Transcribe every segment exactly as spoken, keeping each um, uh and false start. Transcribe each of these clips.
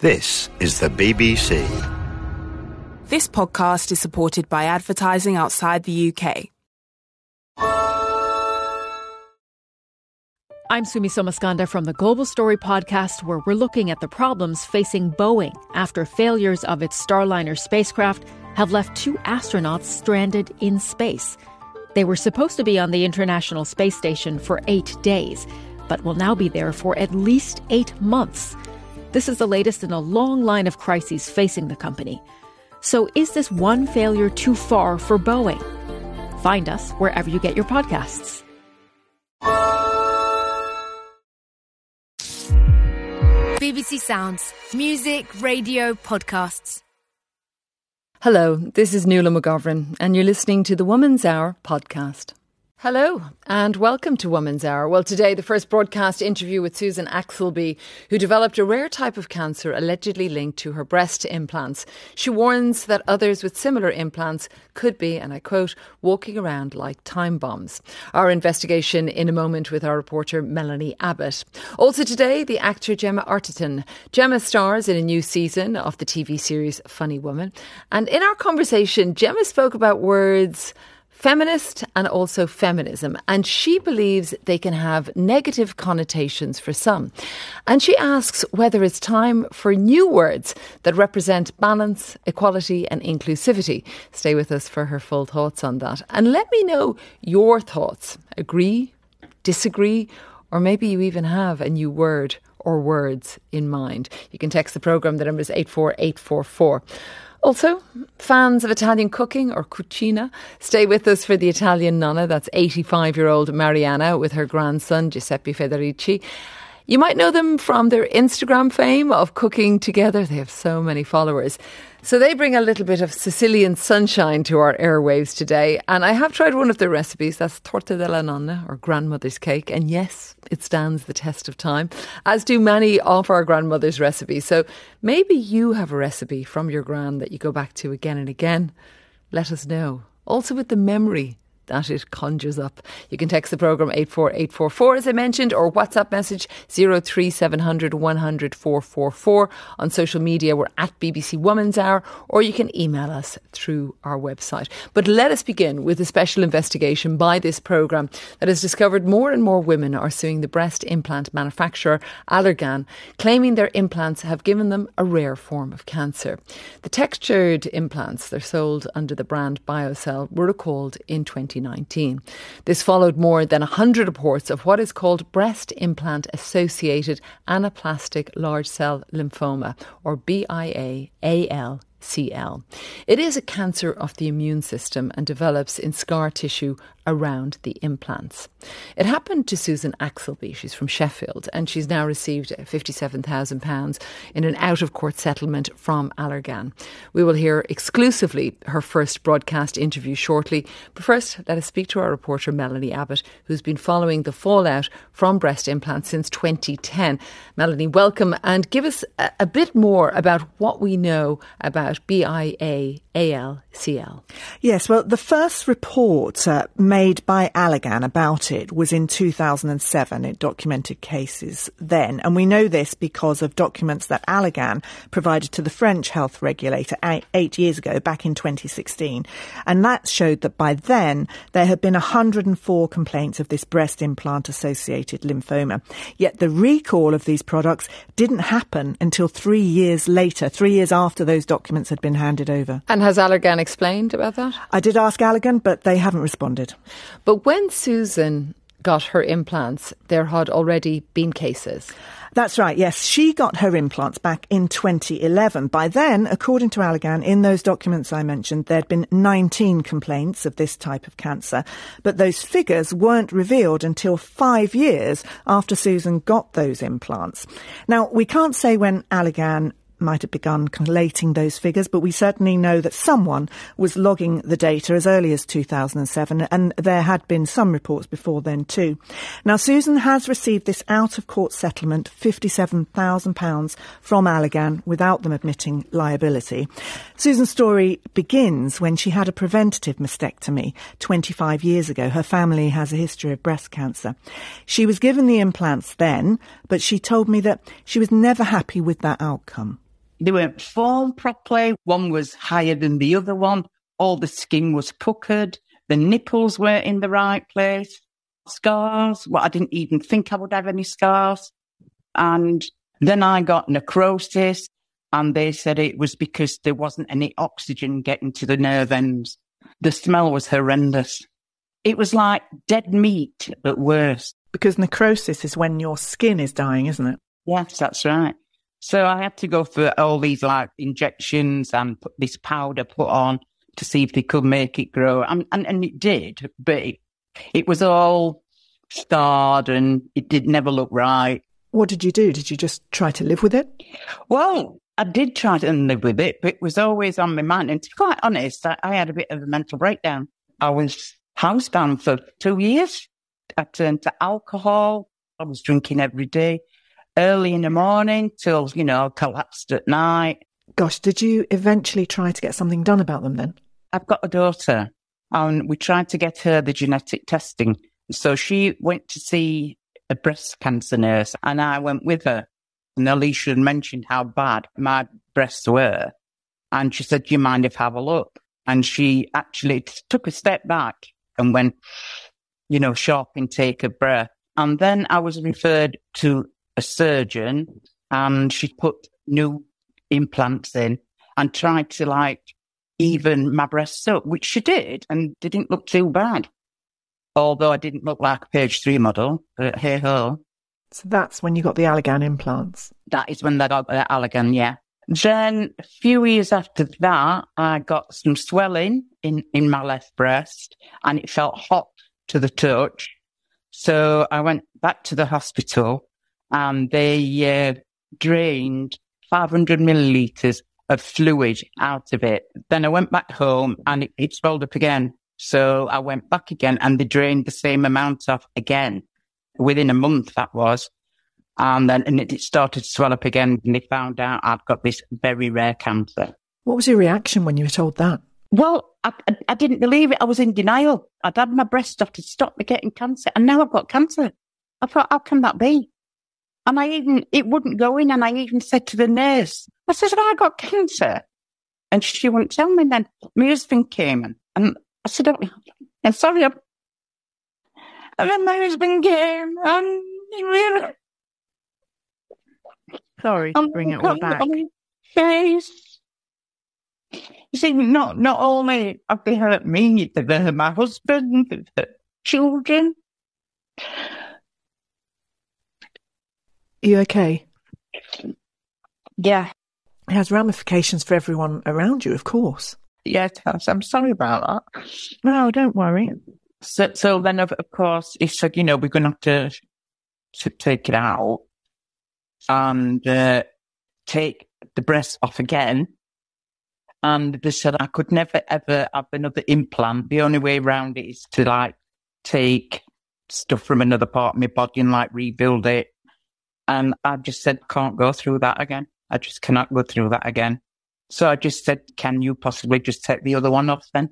This is the B B C. This podcast is supported by advertising outside the U K. I'm Sumi Somaskanda from the Global Story podcast, where we're looking at the problems facing Boeing after failures of its Starliner spacecraft have left two astronauts stranded in space. They were supposed to be on the International Space Station for eight days, but will now be there for at least eight months. This is the latest in a long line of crises facing the company. So is this one failure too far for Boeing? Find us wherever you get your podcasts. B B C Sounds. Music, radio, podcasts. Hello, this is Nuala McGovern, and you're listening to the Woman's Hour podcast. Hello, and welcome to Woman's Hour. Well, today, the first broadcast interview with Susan Axelby, who developed a rare type of cancer allegedly linked to her breast implants. She warns that others with similar implants could be, and I quote, walking around like time bombs. Our investigation in a moment with our reporter Melanie Abbott. Also today, the actor Gemma Arterton. Gemma stars in a new season of the T V series Funny Woman. And in our conversation, Gemma spoke about words feminist and also feminism, and she believes they can have negative connotations for some. And she asks whether it's time for new words that represent balance, equality and inclusivity. Stay with us for her full thoughts on that. And let me know your thoughts. Agree, disagree, or maybe you even have a new word or words in mind. You can text the programme. The number is eight four eight four four. Also, fans of Italian cooking or cucina, stay with us for the Italian nonna. That's eighty-five-year-old Mariana with her grandson Giuseppe Federici. You might know them from their Instagram fame of cooking together. They have so many followers. So they bring a little bit of Sicilian sunshine to our airwaves today. And I have tried one of their recipes. That's torta della nonna, or grandmother's cake. And yes, it stands the test of time, as do many of our grandmother's recipes. So maybe you have a recipe from your gran that you go back to again and again. Let us know. Also with the memory that it conjures up. You can text the programme eight four eight four four, as I mentioned, or WhatsApp message zero three seven hundred one hundred four four four. On social media, we're at B B C Woman's Hour, or you can email us through our website. But let us begin with a special investigation by this programme that has discovered more and more women are suing the breast implant manufacturer Allergan, claiming their implants have given them a rare form of cancer. The textured implants, they're sold under the brand BioCell, were recalled in twenty nineteen. This followed more than one hundred reports of what is called breast implant associated anaplastic large cell lymphoma, or B I A A L C L. It is a cancer of the immune system and develops in scar tissue around the implants. It happened to Susan Axelby. She's from Sheffield, and she's now received fifty-seven thousand pounds in an out-of-court settlement from Allergan. We will hear exclusively her first broadcast interview shortly. But first, let us speak to our reporter Melanie Abbott, who's been following the fallout from breast implants since twenty ten. Melanie, welcome, and give us a, a bit more about what we know about B I A A L C L. Yes, well, the first report uh, made by Allergan about it was in two thousand seven. It documented cases then. And we know this because of documents that Allergan provided to the French health regulator eight, eight years ago, back in twenty sixteen. And that showed that by then there had been one hundred four complaints of this breast implant-associated lymphoma. Yet the recall of these products didn't happen until three years later, three years after those documents had been handed over. And has Allergan explained about that? I did ask Allergan, but they haven't responded. But when Susan got her implants, there had already been cases. That's right, yes. She got her implants back in twenty eleven. By then, according to Allergan, in those documents I mentioned, there'd been nineteen complaints of this type of cancer. But those figures weren't revealed until five years after Susan got those implants. Now, we can't say when Allergan might have begun collating those figures, but we certainly know that someone was logging the data as early as two thousand seven, and there had been some reports before then too. Now, Susan has received this out-of-court settlement, fifty-seven thousand pounds from Allergan, without them admitting liability. Susan's story begins when she had a preventative mastectomy twenty-five years ago. Her family has a history of breast cancer. She was given the implants then, but she told me that she was never happy with that outcome. They weren't formed properly. One was higher than the other one. All the skin was puckered. The nipples weren't in the right place. Scars. Well, I didn't even think I would have any scars. And then I got necrosis, and they said it was because there wasn't any oxygen getting to the nerve ends. The smell was horrendous. It was like dead meat, but worse. Because necrosis is when your skin is dying, isn't it? Yes, that's right. So I had to go for all these like injections and put this powder put on to see if they could make it grow. And, and, and it did, but it, it was all scarred and it did never look right. What did you do? Did you just try to live with it? Well, I did try to live with it, but it was always on my mind. And to be quite honest, I, I had a bit of a mental breakdown. I was housebound for two years. I turned to alcohol. I was drinking every day, early in the morning till, you know, collapsed at night. Gosh, did you eventually try to get something done about them then? I've got a daughter, and we tried to get her the genetic testing. So she went to see a breast cancer nurse, and I went with her. And Alicia had mentioned how bad my breasts were. And she said, do you mind if I have a look? And she actually t- took a step back and went, you know, sharp intake of breath. And then I was referred to a surgeon, and she put new implants in and tried to, like, even my breasts up, which she did, and they didn't look too bad. Although I didn't look like a page three model, but hey ho. So that's when you got the Allergan implants? That is when I got the Allergan, yeah. Then a few years after that, I got some swelling in, in my left breast, and it felt hot to the touch. So I went back to the hospital, and they uh, drained five hundred millilitres of fluid out of it. Then I went back home, and it, it swelled up again. So I went back again, and they drained the same amount off again. Within a month, that was. And then and it started to swell up again, and they found out I'd got this very rare cancer. What was your reaction when you were told that? Well, I, I, I didn't believe it. I was in denial. I'd had my breast off to stop me getting cancer, and now I've got cancer. I thought, how can that be? And I even, it wouldn't go in, and I even said to the nurse, I said, have I got cancer? And she wouldn't tell me then. My husband came, and, and I said, oh, I'm sorry, I'm, and then my husband came, and he really... Sorry to bring it all back. Face. You see, not, not only have they hurt me, they've hurt my husband, they've hurt children. Are you okay? Yeah. It has ramifications for everyone around you, of course. Yeah, it has. I'm sorry about that. No, don't worry. So, so then, of, of course, he said, you know, we're going to have to, to take it out and uh, take the breast off again. And they said I could never, ever have another implant. The only way around it is to, like, take stuff from another part of my body and, like, rebuild it. And I just said, can't go through that again. I just cannot go through that again. So I just said, can you possibly just take the other one off then?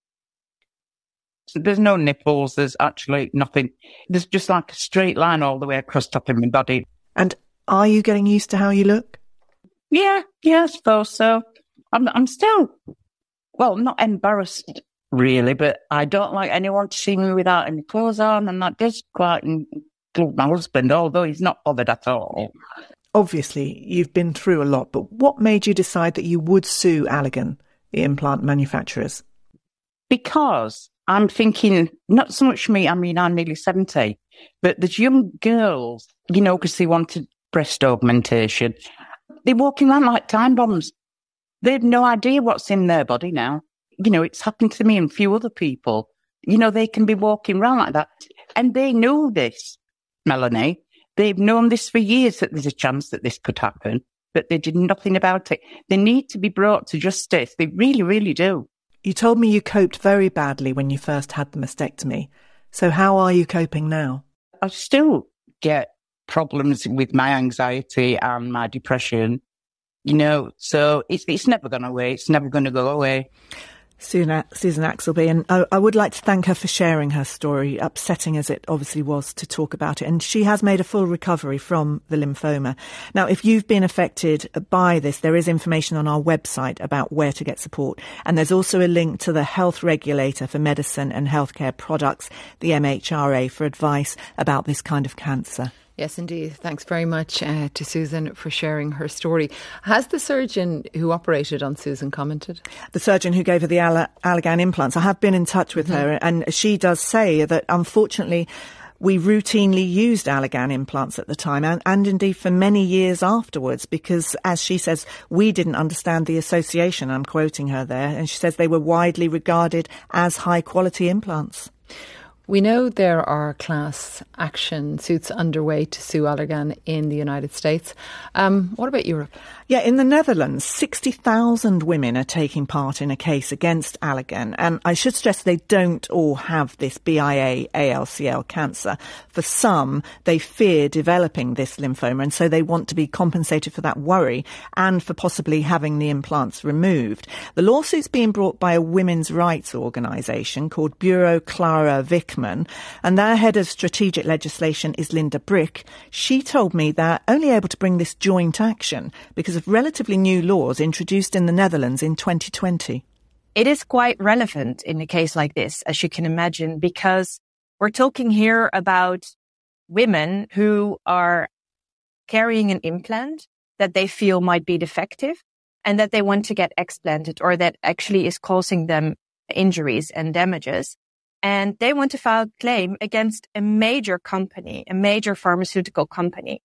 So there's no nipples. There's actually nothing. There's just like a straight line all the way across top of my body. And are you getting used to how you look? Yeah, yeah, I suppose so. I'm, I'm still, well, not embarrassed really, but I don't like anyone to see me without any clothes on, and that does quite include my husband, although he's not bothered at all. Obviously, you've been through a lot, but what made you decide that you would sue Allergan, the implant manufacturers? Because I'm thinking, not so much me, I mean, I'm nearly seventy, but there's young girls, you know, because they wanted breast augmentation. They're walking around like time bombs. They have no idea what's in their body now. You know, it's happened to me and a few other people. You know, they can be walking around like that. And they know this, Melanie. They've known this for years, that there's a chance that this could happen, but they did nothing about it. They need to be brought to justice. They really, really do. You told me you coped very badly when you first had the mastectomy. So how are you coping now? I still get problems with my anxiety and my depression, you know, so it's, it's never gone away. It's never going to go away. Susan, Susan Axelby, and I, I would like to thank her for sharing her story, upsetting as it obviously was to talk about it. And she has made a full recovery from the lymphoma. Now, if you've been affected by this, there is information on our website about where to get support. And there's also a link to the Health Regulator for Medicine and Healthcare Products, the M H R A, for advice about this kind of cancer. Yes, indeed. Thanks very much uh, to Susan for sharing her story. Has the surgeon who operated on Susan commented? The surgeon who gave her the Al- Allergan implants, I have been in touch with mm-hmm. her, and she does say that unfortunately we routinely used Allergan implants at the time and, and indeed for many years afterwards because, as she says, we didn't understand the association. I'm quoting her there, and she says they were widely regarded as high-quality implants. We know there are class action suits underway to sue Allergan in the United States. Um, what about Europe? Yeah, in the Netherlands, sixty thousand women are taking part in a case against Allergan. And I should stress they don't all have this B I A A L C L cancer. For some, they fear developing this lymphoma, and so they want to be compensated for that worry and for possibly having the implants removed. The lawsuit's being brought by a women's rights organisation called Bureau Clara Wichmann, and their head of strategic legislation is Linda Brick. She told me they're only able to bring this joint action because of relatively new laws introduced in the Netherlands in twenty twenty. It is quite relevant in a case like this, as you can imagine, because we're talking here about women who are carrying an implant that they feel might be defective and that they want to get explanted or that actually is causing them injuries and damages. And they want to file a claim against a major company, a major pharmaceutical company,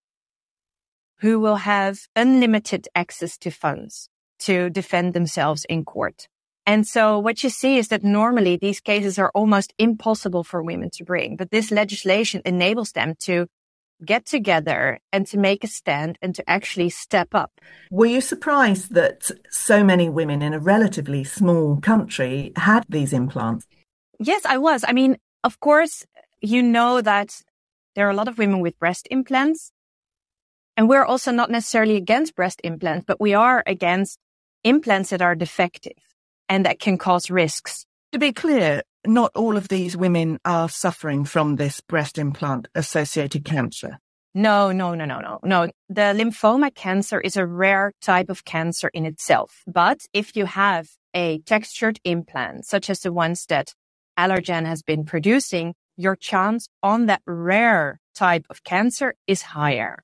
who will have unlimited access to funds to defend themselves in court. And so what you see is that normally these cases are almost impossible for women to bring, but this legislation enables them to get together and to make a stand and to actually step up. Were you surprised that so many women in a relatively small country had these implants? Yes, I was. I mean, of course, you know that there are a lot of women with breast implants. And we're also not necessarily against breast implants, but we are against implants that are defective and that can cause risks. To be clear, not all of these women are suffering from this breast implant-associated cancer. No, no, no, no, no. No, the lymphoma cancer is a rare type of cancer in itself. But if you have a textured implant, such as the ones that Allergan has been producing, your chance on that rare type of cancer is higher.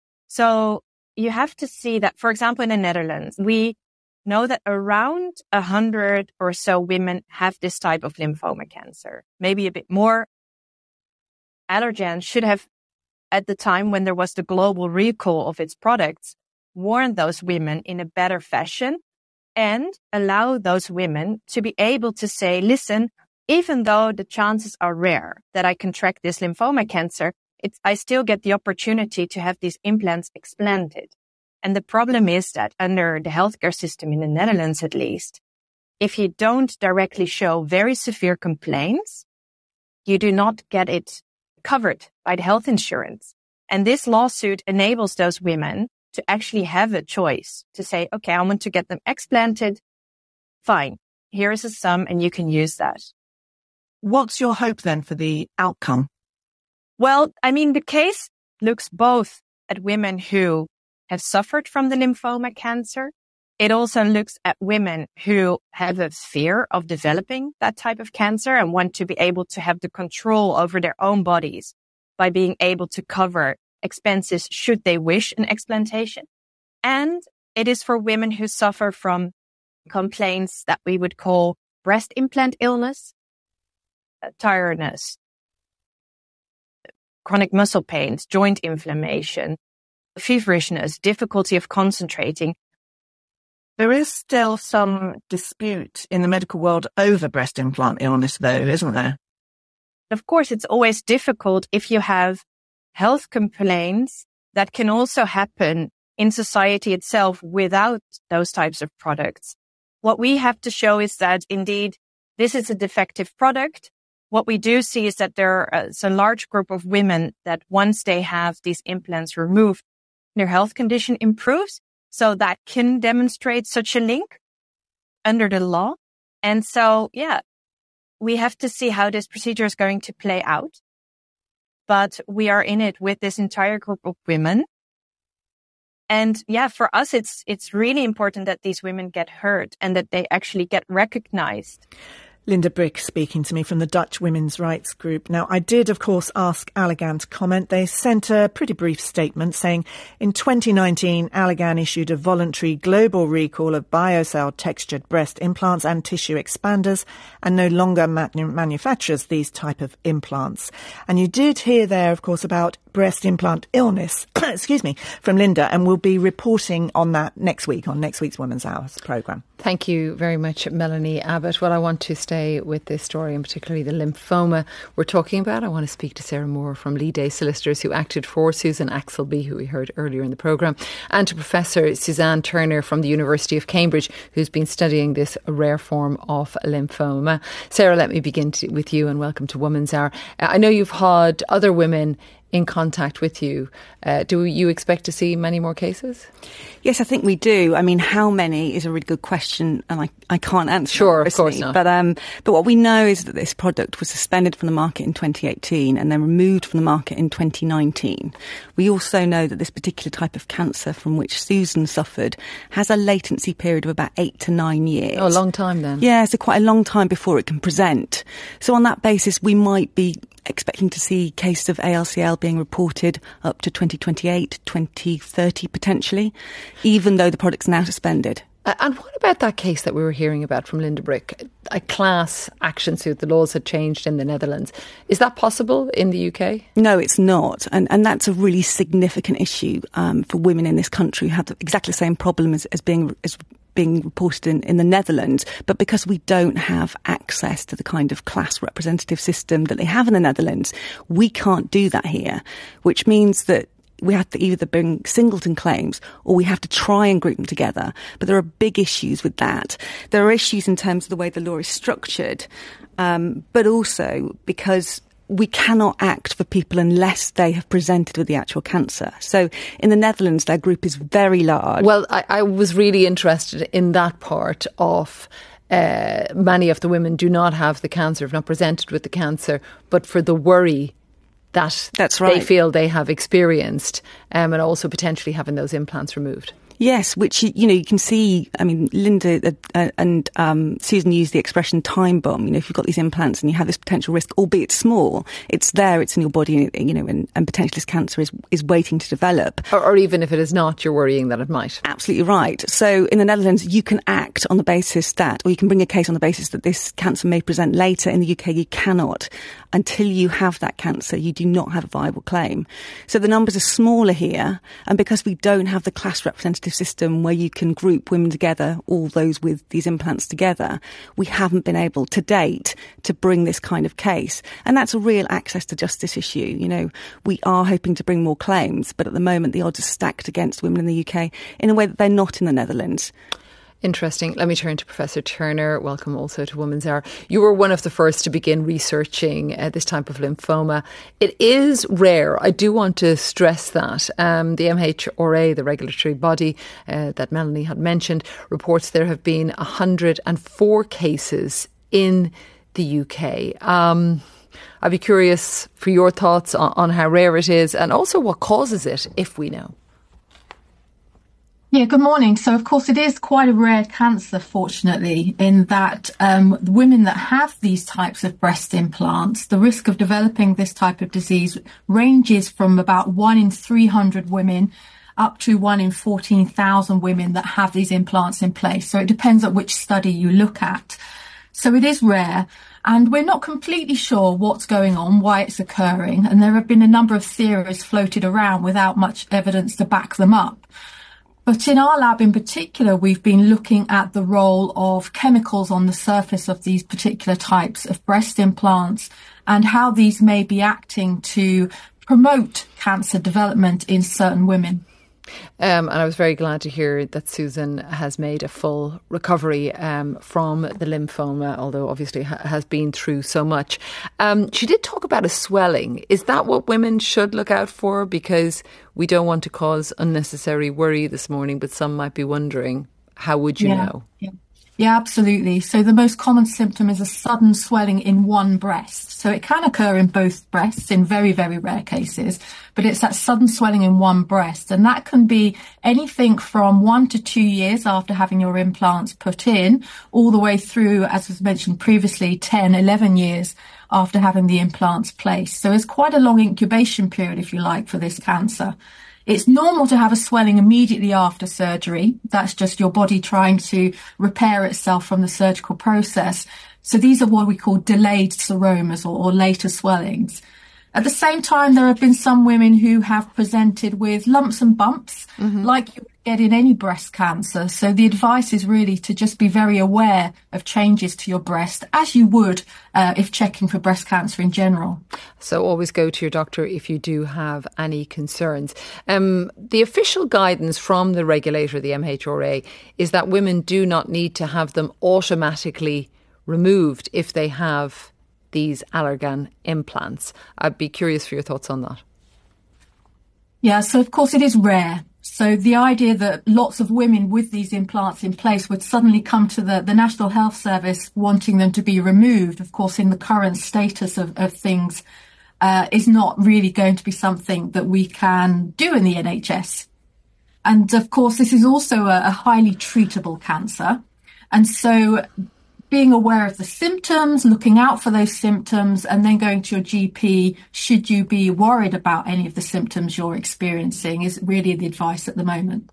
So you have to see that, for example, in the Netherlands, we know that around a hundred or so women have this type of lymphoma cancer, maybe a bit more. Allergan should have, at the time when there was the global recall of its products, warned those women in a better fashion and allow those women to be able to say, listen, even though the chances are rare that I contract this lymphoma cancer, It's, I still get the opportunity to have these implants explanted. And the problem is that under the healthcare system in the Netherlands, at least, if you don't directly show very severe complaints, you do not get it covered by the health insurance. And this lawsuit enables those women to actually have a choice to say, okay, I want to get them explanted. Fine. Here is a sum and you can use that. What's your hope then for the outcome? Well, I mean, the case looks both at women who have suffered from the lymphoma cancer. It also looks at women who have a fear of developing that type of cancer and want to be able to have the control over their own bodies by being able to cover expenses should they wish an explantation. And it is for women who suffer from complaints that we would call breast implant illness, tiredness, chronic muscle pains, joint inflammation, feverishness, difficulty of concentrating. There is still some dispute in the medical world over breast implant illness, though, isn't there? Of course, it's always difficult if you have health complaints that can also happen in society itself without those types of products. What we have to show is that, indeed, this is a defective product. What we do see is that there is a large group of women that once they have these implants removed, their health condition improves. So that can demonstrate such a link under the law. And so, yeah, we have to see how this procedure is going to play out. But we are in it with this entire group of women. And yeah, for us, it's it's really important that these women get heard and that they actually get recognized. Linda Brick speaking to me from the Dutch Women's Rights Group. Now, I did, of course, ask Allergan to comment. They sent a pretty brief statement saying in twenty nineteen, Allergan issued a voluntary global recall of BioCell textured breast implants and tissue expanders and no longer manu- manufactures these type of implants. And you did hear there, of course, about breast implant illness, excuse me, from Linda, and we'll be reporting on that next week, on next week's Women's Hours programme. Thank you very much, Melanie Abbott. Well, I want to stay with this story, and particularly the lymphoma we're talking about. I want to speak to Sarah Moore from Lee Day Solicitors, who acted for Susan Axelby, who we heard earlier in the programme, and to Professor Suzanne Turner from the University of Cambridge, who's been studying this rare form of lymphoma. Sarah, let me begin to, with you, and welcome to Woman's Hour. I know you've had other women in contact with you. Uh, do you expect to see many more cases? Yes, I think we do. I mean, how many is a really good question, and I, I can't answer. Sure, of course not. But, um, but what we know is that this product was suspended from the market in twenty eighteen and then removed from the market in twenty nineteen. We also know that this particular type of cancer from which Susan suffered has a latency period of about eight to nine years. Oh, a long time then. Yeah, so quite a long time before it can present. So on that basis, we might be expecting to see cases of A L C L being reported up to twenty twenty-eight, twenty thirty potentially, even though the product's now suspended. Uh, and what about that case that we were hearing about from Linda Brick? A class action suit, the laws had changed in the Netherlands. Is that possible in the U K? No, it's not. And and that's a really significant issue um, for women in this country who have the, exactly the same problem as, as being as being reported in, in the Netherlands. But because we don't have access to the kind of class representative system that they have in the Netherlands, we can't do that here, which means that we have to either bring singleton claims or we have to try and group them together. But there are big issues with that. There are issues in terms of the way the law is structured, um, but also because we cannot act for people unless they have presented with the actual cancer. So in the Netherlands, their group is very large. Well, I, I was really interested in that part of uh, many of the women do not have the cancer, have not presented with the cancer, but for the worry that That's right. they feel they have experienced, um, and also potentially having those implants removed. Yes, which, you know, you can see, I mean, Linda uh, and um, Susan used the expression time bomb. You know, if you've got these implants and you have this potential risk, albeit small, it's there, it's in your body, you know, and, and potentially this cancer is, is waiting to develop. Or, or even if it is not, you're worrying that it might. Absolutely right. So in the Netherlands, you can act on the basis that, or you can bring a case on the basis that this cancer may present later. In the U K, you cannot. Until you have that cancer, you do not have a viable claim. So the numbers are smaller here, and because we don't have the class representative system where you can group women together, all those with these implants together, we haven't been able to date to bring this kind of case. And that's a real access to justice issue. You know, we are hoping to bring more claims, but at the moment the odds are stacked against women in the U K in a way that they're not in the Netherlands. Interesting. Let me turn to Professor Turner. Welcome also to Women's Hour. You were one of the first to begin researching uh, this type of lymphoma. It is rare. I do want to stress that. Um, the M H R A, the regulatory body uh, that Melanie had mentioned, reports there have been one hundred four cases in the U K. Um, I'd be curious for your thoughts on, on how rare it is and also what causes it, if we know. Yeah, good morning. So, of course, it is quite a rare cancer, fortunately, in that um, the women that have these types of breast implants, the risk of developing this type of disease ranges from about one in three hundred women up to one in fourteen thousand women that have these implants in place. So it depends on which study you look at. So it is rare, and we're not completely sure what's going on, why it's occurring. And there have been a number of theories floated around without much evidence to back them up. But in our lab in particular, we've been looking at the role of chemicals on the surface of these particular types of breast implants and how these may be acting to promote cancer development in certain women. Um, and I was very glad to hear that Susan has made a full recovery um, from the lymphoma, although obviously ha- has been through so much. Um, she did talk about a swelling. Is that what women should look out for? Because we don't want to cause unnecessary worry this morning, but some might be wondering, how would you yeah, know? Yeah. Yeah, absolutely. So the most common symptom is a sudden swelling in one breast. So it can occur in both breasts in very, very rare cases, but it's that sudden swelling in one breast. And that can be anything from one to two years after having your implants put in, all the way through, as was mentioned previously, ten, eleven years after having the implants placed. So it's quite a long incubation period, if you like, for this cancer. It's normal to have a swelling immediately after surgery. That's just your body trying to repair itself from the surgical process. So these are what we call delayed seromas or, or later swellings. At the same time, there have been some women who have presented with lumps and bumps, mm-hmm. like you would get in any breast cancer. So the advice is really to just be very aware of changes to your breast, as you would uh, if checking for breast cancer in general. So always go to your doctor if you do have any concerns. Um, the official guidance from the regulator, the M H R A, is that women do not need to have them automatically removed if they have these Allergan implants. I'd be curious for your thoughts on that. Yeah, so of course it is rare. So the idea that lots of women with these implants in place would suddenly come to the, the National Health Service wanting them to be removed, of course, in the current status of, of things, uh, is not really going to be something that we can do in the N H S. And of course, this is also a, a highly treatable cancer. And so being aware of the symptoms, looking out for those symptoms, and then going to your G P should you be worried about any of the symptoms you're experiencing is really the advice at the moment.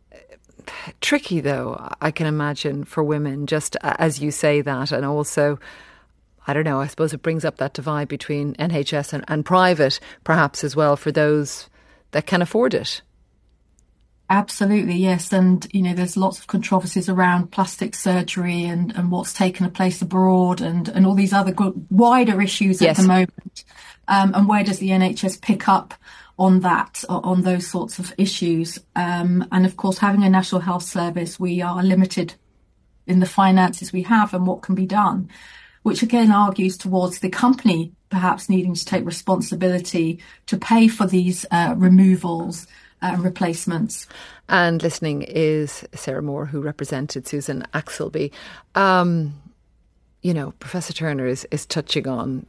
Tricky, though, I can imagine, for women, just as you say that. And also, I don't know, I suppose it brings up that divide between N H S and, and private, perhaps as well, for those that can afford it. Absolutely, yes. And, you know, there's lots of controversies around plastic surgery and, and what's taken a place abroad and, and all these other good, wider issues yes. at the moment. Um, and where does the N H S pick up on that, on those sorts of issues? Um, and of course, having a National Health Service, we are limited in the finances we have and what can be done, which again argues towards the company perhaps needing to take responsibility to pay for these uh, removals Uh, replacements. And listening is Sarah Moore, who represented Susan Axelby. Um, you know, Professor Turner is, is touching on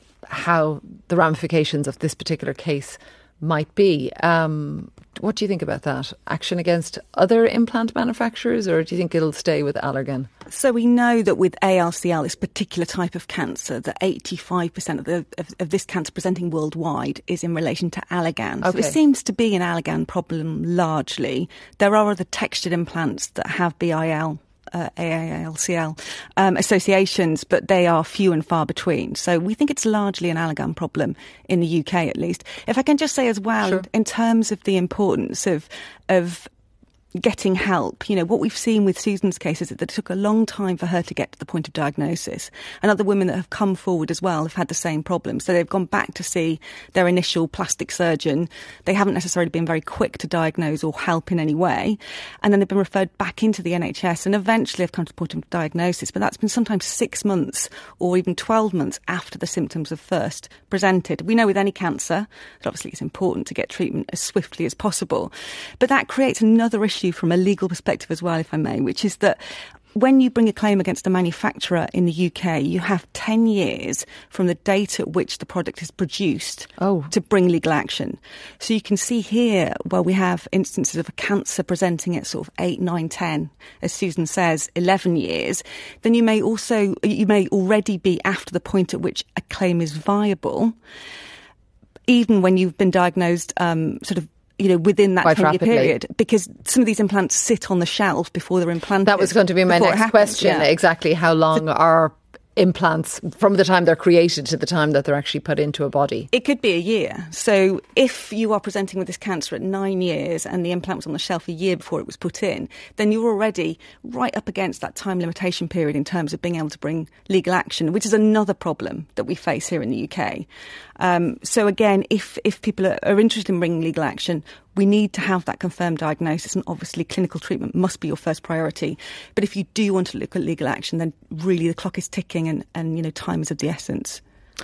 how the ramifications of this particular case might be. Um, what do you think about that? Action against other implant manufacturers, or do you think it'll stay with Allergan? So we know that with A L C L, this particular type of cancer, that eighty-five percent of, the, of, of this cancer presenting worldwide is in relation to Allergan. Okay. So it seems to be an Allergan problem largely. There are other textured implants that have B I L. Uh, A A L C L um, associations, but they are few and far between. So we think it's largely an Allergan problem in the U K, at least. If I can just say as well, sure. in terms of the importance of of getting help, you know, what we've seen with Susan's case is that it took a long time for her to get to the point of diagnosis. And other women that have come forward as well have had the same problem. So they've gone back to see their initial plastic surgeon. They haven't necessarily been very quick to diagnose or help in any way. And then they've been referred back into the N H S and eventually have come to the point of diagnosis. But that's been sometimes six months or even twelve months after the symptoms have first presented. We know with any cancer that obviously it's important to get treatment as swiftly as possible. But that creates another issue from a legal perspective as well, if I may, which is that when you bring a claim against a manufacturer in the U K, you have ten years from the date at which the product is produced oh. to bring legal action. So you can see here where we have instances of a cancer presenting at sort of eight, nine, ten, as Susan says, eleven years. Then you may also, you may already be after the point at which a claim is viable, even when you've been diagnosed um, sort of you know, within that ten-year period, because some of these implants sit on the shelf before they're implanted. That was going to be my next question. Yeah. Exactly how long so, are implants from the time they're created to the time that they're actually put into a body? It could be a year. So if you are presenting with this cancer at nine years and the implant was on the shelf a year before it was put in, then you're already right up against that time limitation period in terms of being able to bring legal action, which is another problem that we face here in the U K. Um, so again, if, if people are, are interested in bringing legal action, we need to have that confirmed diagnosis, and obviously clinical treatment must be your first priority. But if you do want to look at legal action, then really the clock is ticking and, and you know, time is of the essence.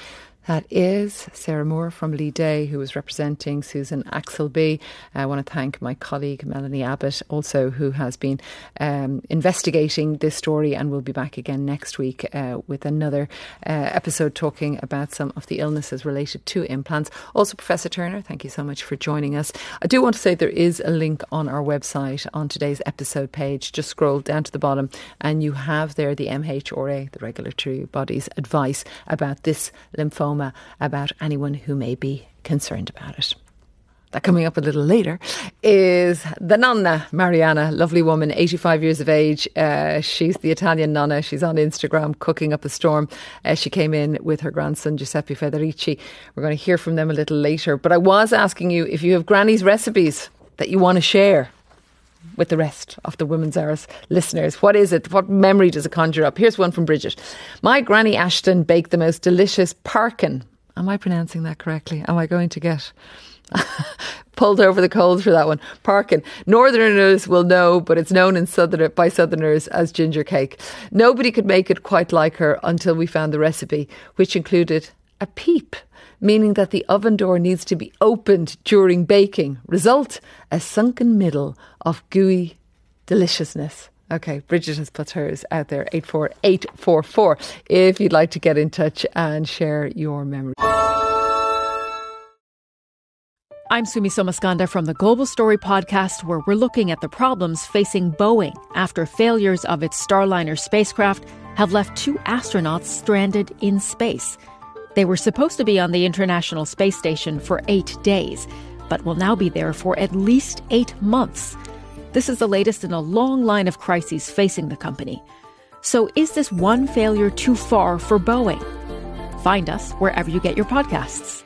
That is Sarah Moore from Lee Day, who was representing Susan Axelby. I want to thank my colleague Melanie Abbott, also, who has been um, investigating this story, and will be back again next week uh, with another uh, episode talking about some of the illnesses related to implants. Also, Professor Turner, thank you so much for joining us. I do want to say there is a link on our website on today's episode page. Just scroll down to the bottom and you have there the M H R A, the regulatory body's advice about this lymphoma, about anyone who may be concerned about it. That coming up a little later is the nonna, Mariana, lovely woman, eighty-five years of age. Uh, she's the Italian nonna. She's on Instagram cooking up a storm. Uh, she came in with her grandson, Giuseppe Federici. We're going to hear from them a little later. But I was asking you if you have granny's recipes that you want to share with the rest of the Women's Hour's listeners. What is it? What memory does it conjure up? Here's one from Bridget. My Granny Ashton baked the most delicious parkin. Am I pronouncing that correctly? Am I going to get pulled over the coals for that one? Parkin. Northerners will know, but it's known in Southern, by Southerners as ginger cake. Nobody could make it quite like her until we found the recipe, which included a peep, meaning that the oven door needs to be opened during baking. Result, a sunken middle of gooey deliciousness. Okay, Bridget has put hers out there, eight four eight four four, if you'd like to get in touch and share your memory. I'm Sumi Somaskanda from the Global Story podcast, where we're looking at the problems facing Boeing after failures of its Starliner spacecraft have left two astronauts stranded in space. They were supposed to be on the International Space Station for eight days, but will now be there for at least eight months. This is the latest in a long line of crises facing the company. So is this one failure too far for Boeing? Find us wherever you get your podcasts.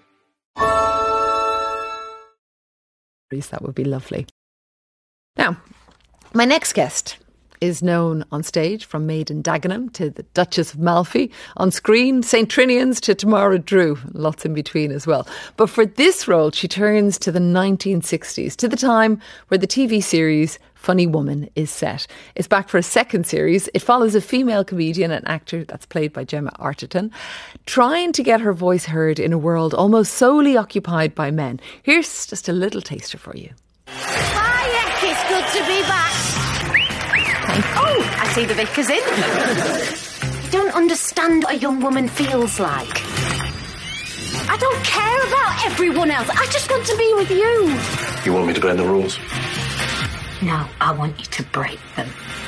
That would be lovely. Now, my next guest is known on stage from Maiden Dagenham to the Duchess of Malfi, on screen Saint Trinians to Tamara Drew, lots in between as well. But for this role, she turns to the nineteen sixties, to the time where the T V series Funny Woman is set. It's back for a second series. It follows a female comedian and actor that's played by Gemma Arterton, trying to get her voice heard in a world almost solely occupied by men. Here's just a little taster for you. Hi, Eck, it's good to be back. Oh, I see the vicar's in. I don't understand what a young woman feels like. I don't care about everyone else. I just want to be with you. You want me to bend the rules? No, I want you to break them.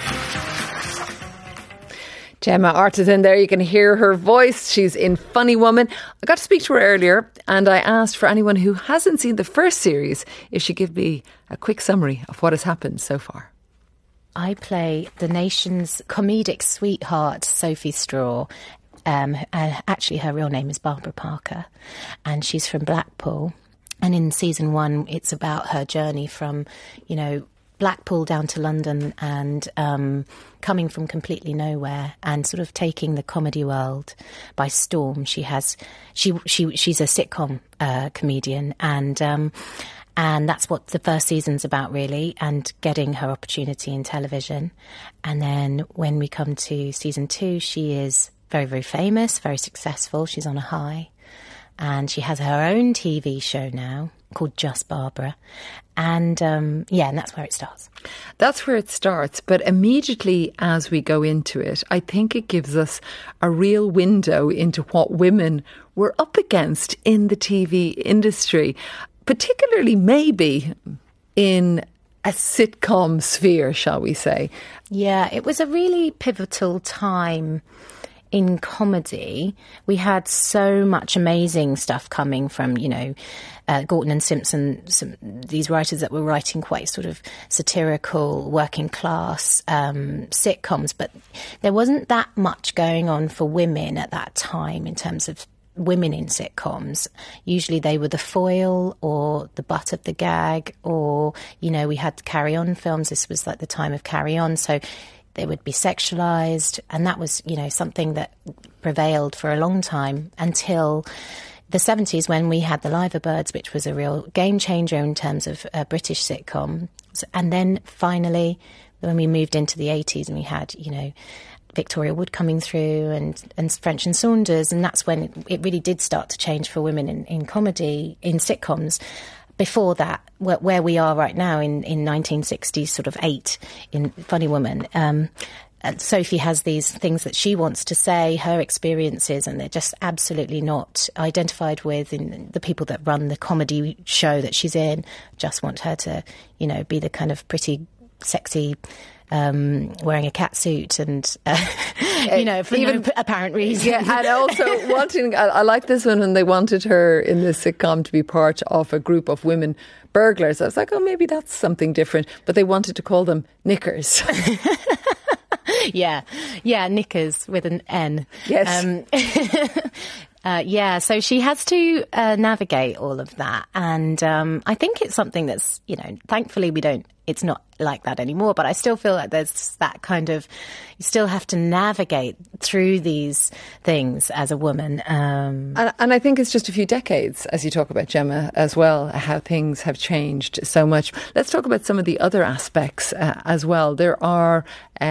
Gemma Arterton there, you can hear her voice. She's in Funny Woman. I got to speak to her earlier and I asked for anyone who hasn't seen the first series if she'd give me a quick summary of what has happened so far. I play the nation's comedic sweetheart, Sophie Straw. Um, uh, actually, her real name is Barbara Parker, and she's from Blackpool. And in season one, it's about her journey from, you know, Blackpool down to London, and um, coming from completely nowhere and sort of taking the comedy world by storm. She has, she she she's a sitcom uh, comedian, and. Um, And that's what the first season's about, really, and getting her opportunity in television. And then when we come to season two, she is very, very famous, very successful. She's on a high. And she has her own T V show now called Just Barbara. And, um, yeah, and that's where it starts. That's where it starts. But immediately as we go into it, I think it gives us a real window into what women were up against in the T V industry. Particularly maybe in a sitcom sphere, shall we say. Yeah, it was a really pivotal time in comedy. We had so much amazing stuff coming from, you know, uh, Gorton and Simpson, some, these writers that were writing quite sort of satirical, working class um, sitcoms. But there wasn't that much going on for women at that time in terms of women in sitcoms. Usually they were the foil or the butt of the gag, or, you know, we had Carry On films. This was like the time of Carry On. So they would be sexualised, and that was, you know, something that prevailed for a long time until the seventies, when we had The Liver Birds, which was a real game changer in terms of a British sitcom. And then finally, when we moved into the eighties and we had, you know, Victoria Wood coming through and, and French and Saunders, and that's when it, it really did start to change for women in, in comedy, in sitcoms. Before that, where, where we are right now in, in nineteen sixty, sort of eight, in Funny Woman, um, Sophie has these things that she wants to say, her experiences, and they're just absolutely not identified with. In the people that run the comedy show that she's in just want her to, you know, be the kind of pretty, sexy, um, wearing a cat suit and, uh, you know, for even, no p- apparent reason. Yeah, and also wanting, I, I like this one when they wanted her in this sitcom to be part of a group of women burglars. I was like, oh, maybe that's something different. But they wanted to call them knickers. Yeah, yeah, knickers with an N. Yes. Um, uh, yeah, so she has to uh, navigate all of that. And um, I think it's something that's, you know, thankfully we don't, it's not like that anymore. But I still feel like there's that kind of, you still have to navigate through these things as a woman. Um, and, and I think it's just a few decades, as you talk about, Gemma, as well, how things have changed so much. Let's talk about some of the other aspects uh, as well. There are,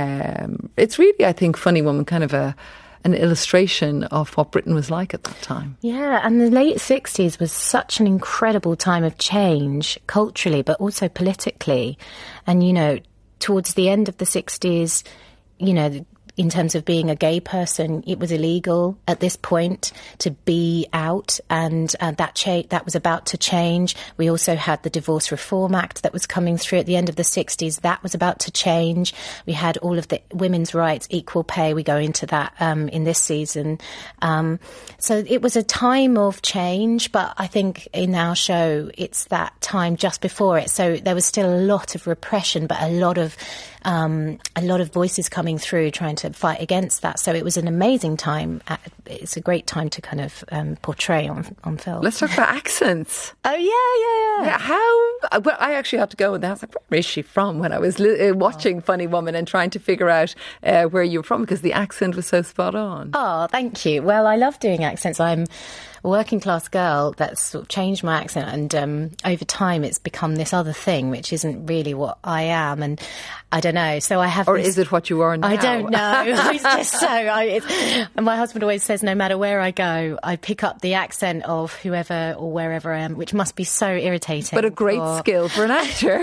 um, it's really, I think, Funny Woman, kind of a an illustration of what Britain was like at that time. Yeah, and the late sixties was such an incredible time of change culturally, but also politically. And, you know, towards the end of the sixties, you know, in terms of being a gay person, it was illegal at this point to be out, and uh, that cha- that was about to change. We also had the Divorce Reform Act that was coming through at the end of the sixties. That was about to change. We had all of the women's rights, equal pay. We go into that um, in this season. Um, so it was a time of change, but I think in our show, it's that time just before it. So there was still a lot of repression, but a lot of Um, a lot of voices coming through trying to fight against that. So it was an amazing time. It's a great time to kind of um, portray on on film. Let's talk about accents. Oh, yeah, yeah, yeah. How, well, I actually had to go and I was like, where is she from? When I was li- watching oh. Funny Woman and trying to figure out uh, where you were from, because the accent was so spot on. Oh, thank you. Well, I love doing accents. I'm a working class girl that's sort of changed my accent, and um, over time it's become this other thing which isn't really what I am, and I don't know. So I have, or this, is it what you are now? I don't know. It's just so. I, it's, and my husband always says, no matter where I go, I pick up the accent of whoever or wherever I am, which must be so irritating. But a great or... skill for an actor.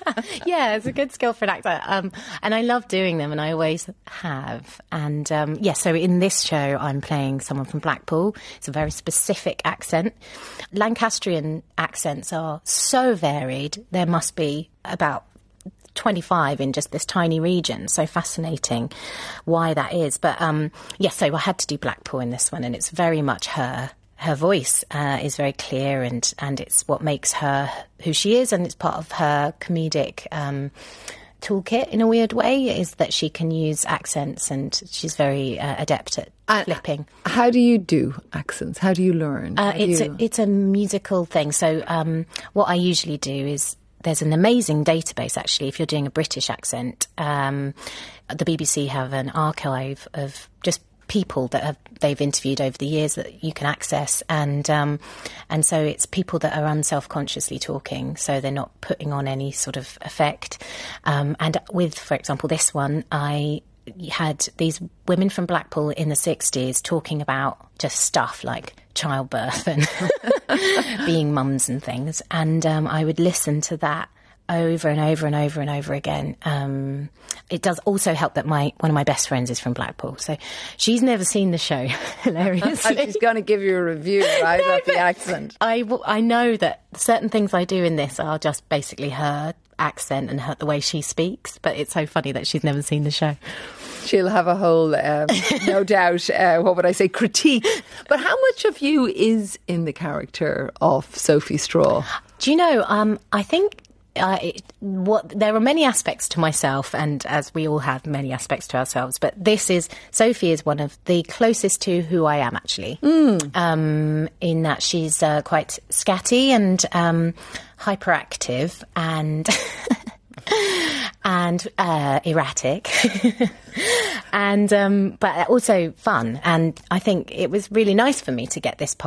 Yeah, it's a good skill for an actor, um, and I love doing them, and I always have. And um, yeah, so in this show, I'm playing someone from Blackpool. It's a very specific. Specific accent. Lancastrian accents are so varied. There must be about twenty-five in just this tiny region. So fascinating why that is. But um, yes, yeah, so I had to do Blackpool in this one, and it's very much her. Her voice uh, is very clear, and, and it's what makes her who she is, and it's part of her comedic um toolkit in a weird way, is that she can use accents, and she's very uh, adept at uh, flipping. How do you do accents? How do you learn? Uh, it's you... a, it's a musical thing. So um, what I usually do is, there's an amazing database actually if you're doing a British accent. Um, the B B C have an archive of just people that have they've interviewed over the years that you can access, and um, and so it's people that are unself-consciously talking, so they're not putting on any sort of effect. Um, and with, for example, this one, I had these women from Blackpool in the sixties talking about just stuff like childbirth and being mums and things, and um, I would listen to that over and over and over and over again. Um, it does also help that my one of my best friends is from Blackpool, so she's never seen the show, hilariously. She's going to give you a review, right, no, of the accent. I, I know that certain things I do in this are just basically her accent and her, the way she speaks, but it's so funny that she's never seen the show. She'll have a whole, um, no doubt, uh, what would I say, critique. But how much of you is in the character of Sophie Straw? Do you know, um, I think Uh, it, what there are many aspects to myself, and as we all have many aspects to ourselves, but this is Sophie is one of the closest to who I am actually, mm. um, in that she's uh, quite scatty and um, hyperactive and and uh, erratic, and um, but also fun. And I think it was really nice for me to get this part.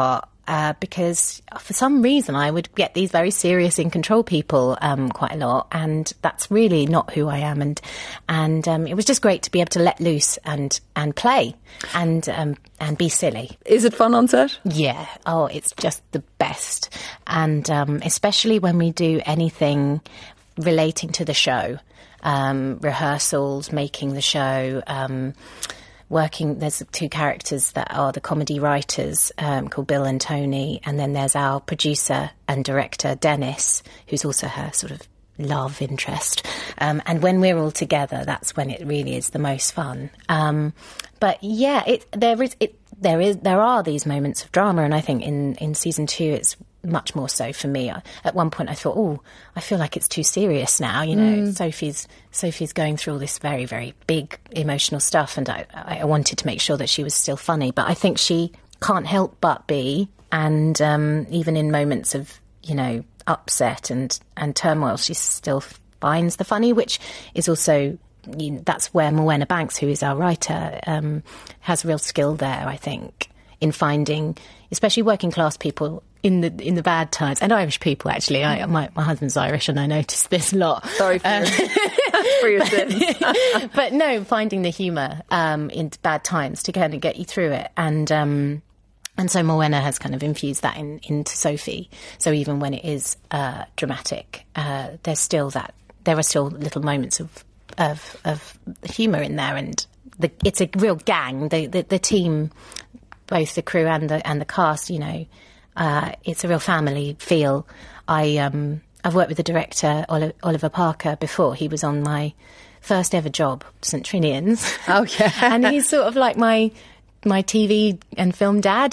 uh, because for some reason I would get these very serious in control people um, quite a lot, and that's really not who I am. And and um, it was just great to be able to let loose and and play and um, and be silly. Is it fun on set? Yeah. Oh, it's just the best, and um, especially when we do anything relating to the show, um, rehearsals, making the show. Um, Working, there's two characters that are the comedy writers um, called Bill and Tony, and then there's our producer and director Dennis, who's also her sort of love interest. Um, and when we're all together, that's when it really is the most fun. Um, but yeah, it there is it there is there are these moments of drama, and I think in in season two it's much more so for me. At one point I thought, oh, I feel like it's too serious now. You know, Mm. Sophie's Sophie's going through all this very, very big emotional stuff, and I, I wanted to make sure that she was still funny. But I think she can't help but be, and um, even in moments of, you know, upset and, and turmoil, she still finds the funny, which is also, you know, that's where Morwenna Banks, who is our writer, um, has real skill there, I think, in finding, especially working class people in the in the bad times, and Irish people actually. I, my my husband's Irish, and I noticed this a lot. Sorry for, um, your, for your sins. But no, finding the humour um, in bad times to kind of get you through it, and um, and so Morwenna has kind of infused that in, into Sophie. So even when it is uh, dramatic, uh, there's still that. There are still little moments of of, of humour in there, and the, it's a real gang. The, the the team, both the crew and the and the cast, you know. Uh, it's a real family feel. I, um, I've worked with the director, Oli- Oliver Parker, before. He was on my first ever job, St Trinian's. Oh, yeah. And he's sort of like my my T V and film dad.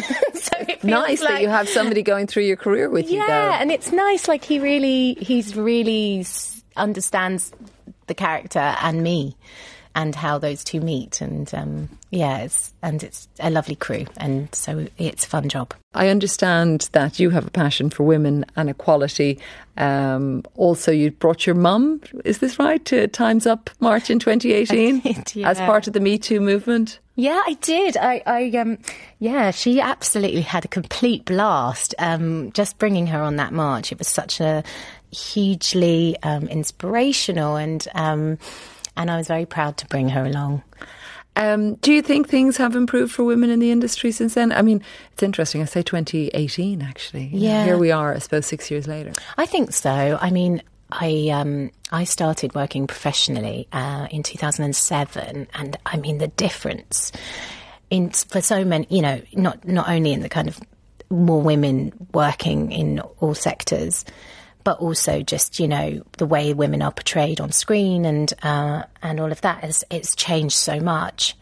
So it feels Nice like, that you have somebody going through your career with you, though. yeah, and it's nice. Like he really, he's really s- understands the character and me, and how those two meet, and um, yeah, it's and it's a lovely crew, and so it's a fun job. I understand that you have a passion for women and equality. Um, also, you brought your mum, is this right, to Time's Up March in twenty eighteen I did, yeah. as part of the Me Too movement? Yeah, I did. I, I um, yeah, she absolutely had a complete blast. Um, just bringing her on that march, it was such a hugely um, inspirational, and um, and I was very proud to bring her along. Um, do you think things have improved for women in the industry since then? I mean, it's interesting. I say twenty eighteen, actually. You know, Yeah. here we are, I suppose, six years later. I think so. I mean, I um, I started working professionally uh, in two thousand seven, and I mean the difference in for so many, you know, not not only in the kind of more women working in all sectors, but also just, you know, the way women are portrayed on screen, and uh, and all of that is it's changed so much.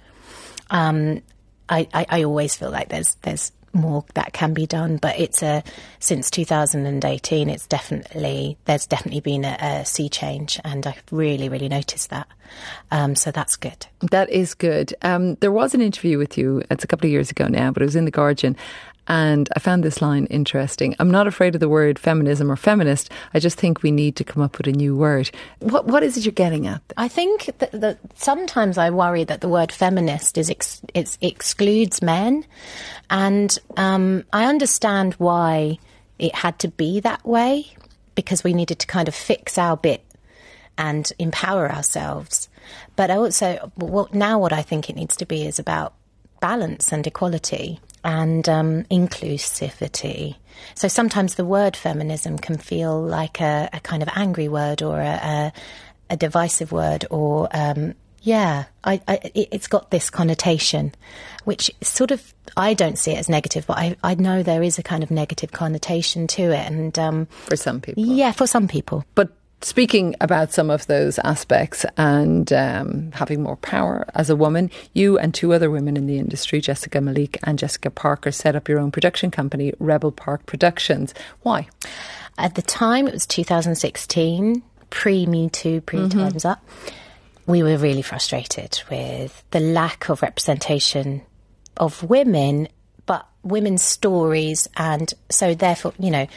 Um, I, I, I always feel like there's there's more that can be done, but it's a since two thousand eighteen, it's definitely there's definitely been a, a sea change, and I've really really noticed that. Um, so that's good. That is good. Um, there was an interview with you, it's a couple of years ago now, but it was in The Guardian. And I found this line interesting. I'm not afraid of the word feminism or feminist. I just think we need to come up with a new word. What What is it you're getting at? I think that, that sometimes I worry that the word feminist is ex, it's, excludes men. And um, I understand why it had to be that way, because we needed to kind of fix our bit and empower ourselves. But also, what, now what I think it needs to be is about balance and equality and um, inclusivity. So sometimes the word feminism can feel like a, a kind of angry word, or a, a, a divisive word, or um, yeah, I, I, it, it's got this connotation, which sort of, I don't see it as negative, but I, I know there is a kind of negative connotation to it, and um, for some people, yeah, for some people, but. Speaking about some of those aspects and um, having more power as a woman, you and two other women in the industry, Jessica Malik and Jessica Parker, set up your own production company, Rebel Park Productions. Why? At the time, it was two thousand sixteen, pre-Me Too, pre-Time's Up. We were really frustrated with the lack of representation of women, but women's stories, and so therefore, you know,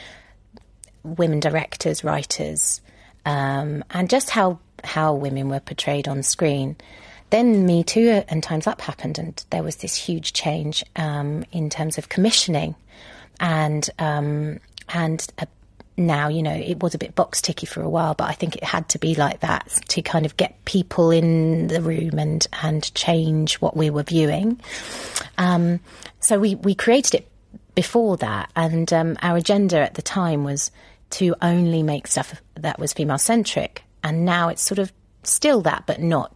women directors, writers, Um, and just how, how women were portrayed on screen. Then Me Too and Time's Up happened, and there was this huge change um, in terms of commissioning. and um, and uh, now, you know, it was a bit box ticky for a while, but I think it had to be like that to kind of get people in the room and and change what we were viewing. Um, so we we created it before that, and um, our agenda at the time was to only make stuff that was female centric, and now it's sort of still that, but not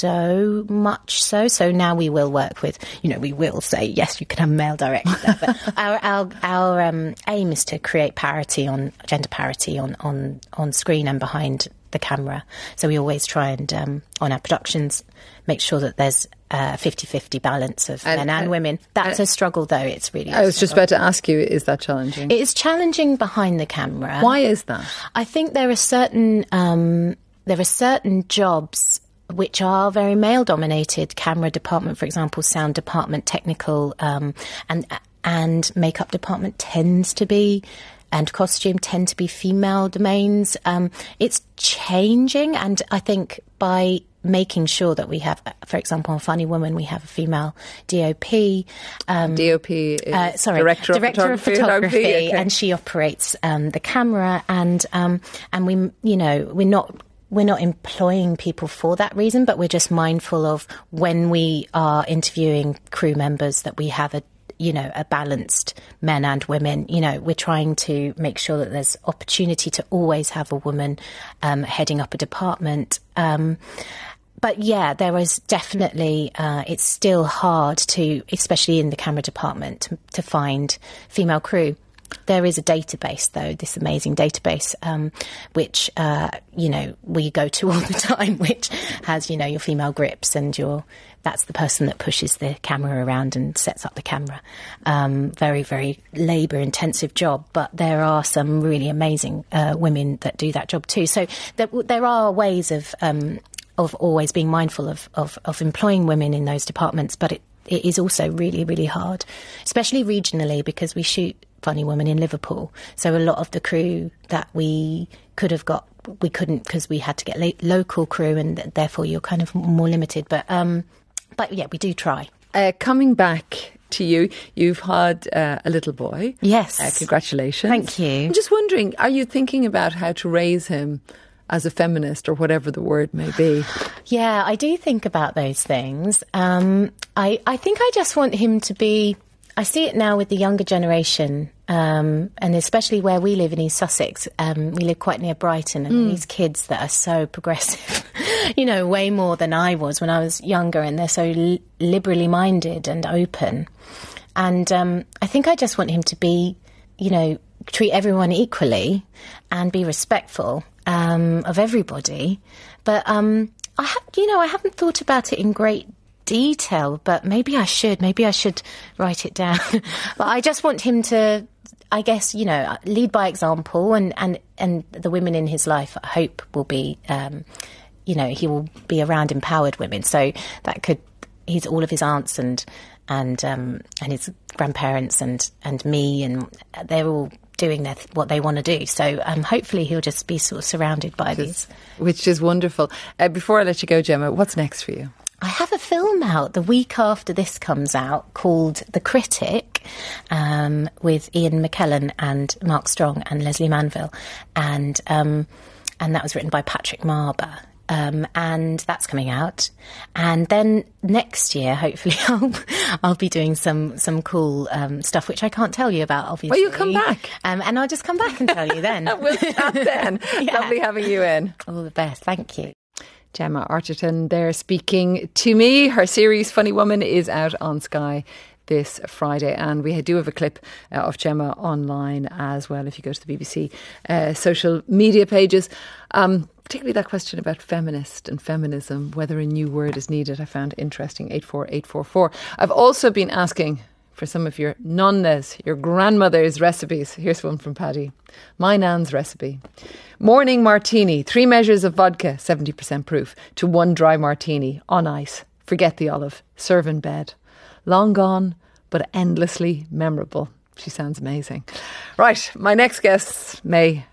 so much so. So now we will work with, you know, we will say, yes, you can have a male director. But our our, our um, aim is to create parity on, gender parity on, on, on screen and behind the camera. So we always try and, um, on our productions, make sure that there's a fifty-fifty balance of and, men and, and women. That's and, a struggle, though. It's really I was just about to ask you, is that challenging? It is challenging behind the camera. Why is that? I think there are certain... Um, There are certain jobs which are very male-dominated. Camera department, for example, sound department, technical, um, and and makeup department tends to be, and costume tend to be female domains. Um, it's changing, and I think by making sure that we have, for example, on Funny Woman, we have a female D O P. Um, D O P is uh, sorry, Director, Director of Photography, of photography okay. and she operates um, the camera, and um, and we, you know, we're not. We're not employing people for that reason, but we're just mindful of when we are interviewing crew members that we have a, you know, a balanced men and women. You know, we're trying to make sure that there's opportunity to always have a woman um, heading up a department. Um, but yeah, there is definitely, uh, it's still hard to, especially in the camera department, to, to find female crew. There is a database, though, this amazing database, um, which, uh, you know, we go to all the time, which has, you know, your female grips and your, that's the person that pushes the camera around and sets up the camera. Um, very, very labour-intensive job, but there are some really amazing uh, women that do that job too. So there, there are ways of um, of always being mindful of, of, of employing women in those departments, but it, it is also really, really hard, especially regionally, because we shoot Funny Woman in Liverpool. So a lot of the crew that we could have got, we couldn't because we had to get lo- local crew, and therefore you're kind of more limited. But um, but yeah, we do try. Uh, coming back to you, you've had uh, a little boy. Yes. Uh, congratulations. Thank you. I'm just wondering, are you thinking about how to raise him as a feminist, or whatever the word may be? Yeah, I do think about those things. Um, I, I think I just want him to be... I see it now with the younger generation, um, and especially where we live in East Sussex. Um, we live quite near Brighton, and mm. these kids that are so progressive, you know, way more than I was when I was younger, and they're so li- liberally minded and open. And um, I think I just want him to be, you know, treat everyone equally and be respectful um, of everybody. But um, I have, you know, I haven't thought about it in great detail, but maybe I should. Maybe I should write it down. But I just want him to, I guess, you know, lead by example, and, and, and the women in his life, I hope, will be, um, you know, he will be around empowered women. So that could, he's all of his aunts and and um, and his grandparents and, and me, and they're all doing their, what they want to do. So um, hopefully he'll just be sort of surrounded by which these. Is, which is wonderful. Uh, before I let you go, Gemma, what's next for you? I have a film out the week after this comes out called The Critic, um, with Ian McKellen and Mark Strong and Leslie Manville. And um, and that was written by Patrick Marber. Um, and that's coming out. And then next year, hopefully, I'll, I'll be doing some some cool um, stuff, which I can't tell you about, obviously. Well, you come back. Um, and I'll just come back and tell you then. We'll chat then. Yeah. Lovely having you in. All the best. Thank you. Gemma Arterton there speaking to me. Her series Funny Woman is out on Sky this Friday, and we do have a clip uh, of Gemma online as well if you go to the B B C uh, social media pages. Um, particularly that question about feminist and feminism, whether a new word is needed, I found interesting. eight four eight four four. I've also been asking for some of your nonnas, your grandmother's recipes. Here's one from Paddy. My nan's recipe. Morning martini, three measures of vodka, seventy percent proof, to one dry martini, on ice. Forget the olive. Serve in bed. Long gone, but endlessly memorable. She sounds amazing. Right, my next guests may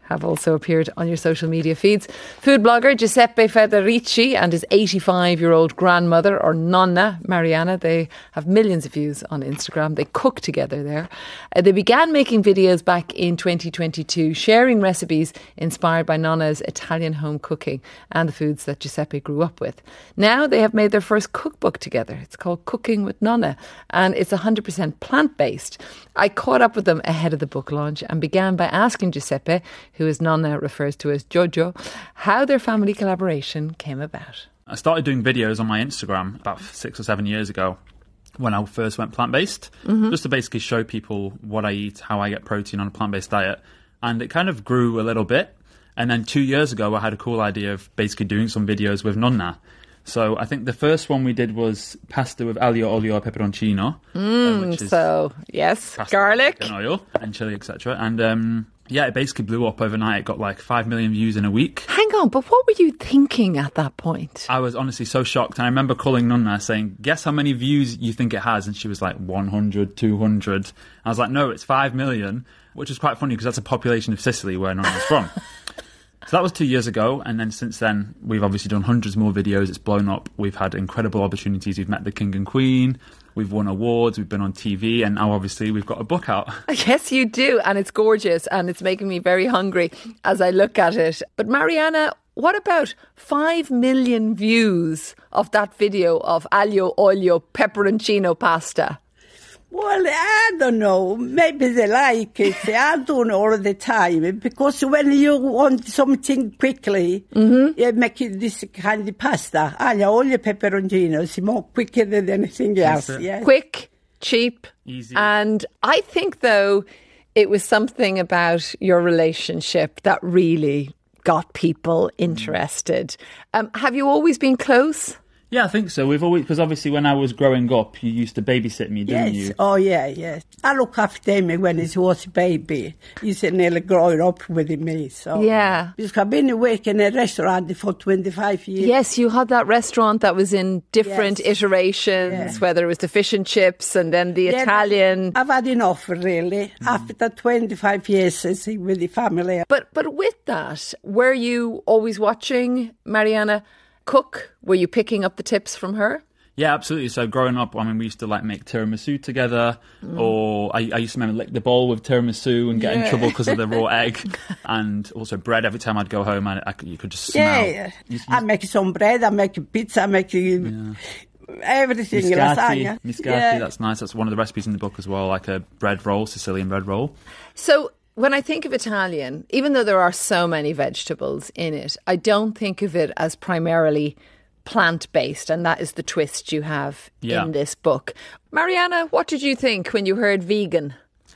have also appeared on your social media feeds. Food blogger Giuseppe Federici and his eighty-five-year-old grandmother, or nonna, Mariana, they have millions of views on Instagram. They cook together there. Uh, they began making videos back in twenty twenty-two, sharing recipes inspired by nonna's Italian home cooking and the foods that Giuseppe grew up with. Now they have made their first cookbook together. It's called Cooking with Nonna, and it's one hundred percent plant-based. I caught up with them ahead of the book launch and began by asking Giuseppe, who as Nonna refers to as Jojo, how their family collaboration came about. I started doing videos on my Instagram about six or seven years ago when I first went plant-based, mm-hmm. just to basically show people what I eat, how I get protein on a plant-based diet. And it kind of grew a little bit. And then two years ago, I had a cool idea of basically doing some videos with Nonna. So I think the first one we did was pasta with aglio, olio, peperoncino. Mm, uh, which is so, yes, garlic. And oil and chili, et cetera. And um, yeah, it basically blew up overnight. It got like five million views in a week. Hang on, but what were you thinking at that point? I was honestly so shocked. And I remember calling Nonna saying, guess how many views you think it has? And she was like, one hundred, two hundred. I was like, no, it's five million, which is quite funny because that's a population of Sicily where Nonna's from. So that was two years ago, and then since then, we've obviously done hundreds more videos. It's blown up. We've had incredible opportunities. We've met the King and Queen. We've won awards. We've been on T V, and now obviously we've got a book out. Yes, you do, and it's gorgeous, and it's making me very hungry as I look at it. But Mariana, what about five million views of that video of aglio, olio, peperoncino pasta? Well, I don't know. Maybe they like it. I don't all the time. Because when you want something quickly, mm-hmm. you make this kind of pasta. Aglio, olio, peperoncino. It's more quicker than anything else. Yes. Quick, cheap, easy. And I think, though, it was something about your relationship that really got people interested. Um, have you always been close? Yeah, I think so. We've always, because obviously when I was growing up, you used to babysit me, didn't yes. you? Oh, yeah, yes. I look after him when he was a baby. He's nearly growing up with me. So. Yeah. Because I've been working in a restaurant for twenty-five years. Yes, you had that restaurant that was in different yes. iterations, yeah. whether it was the fish and chips and then the yeah, Italian. I've had enough, really, mm. after twenty-five years with the family. But, but with that, were you always watching Mariana cook? Were you picking up the tips from her? Yeah, absolutely. So growing up, I mean, we used to like make tiramisu together, mm. or I, I used to remember lick the bowl with tiramisu and get yeah. in trouble because of the raw egg, and also bread. Every time I'd go home, I, I you could just smell. Yeah, you, you, I make some bread, I make pizza, I make yeah. everything. Miscati, lasagna. Miscati, yeah. that's nice. That's one of the recipes in the book as well, like a bread roll, Sicilian bread roll. So when I think of Italian, even though there are so many vegetables in it, I don't think of it as primarily plant-based, and that is the twist you have yeah. in this book. Mariana, what did you think when you heard vegan?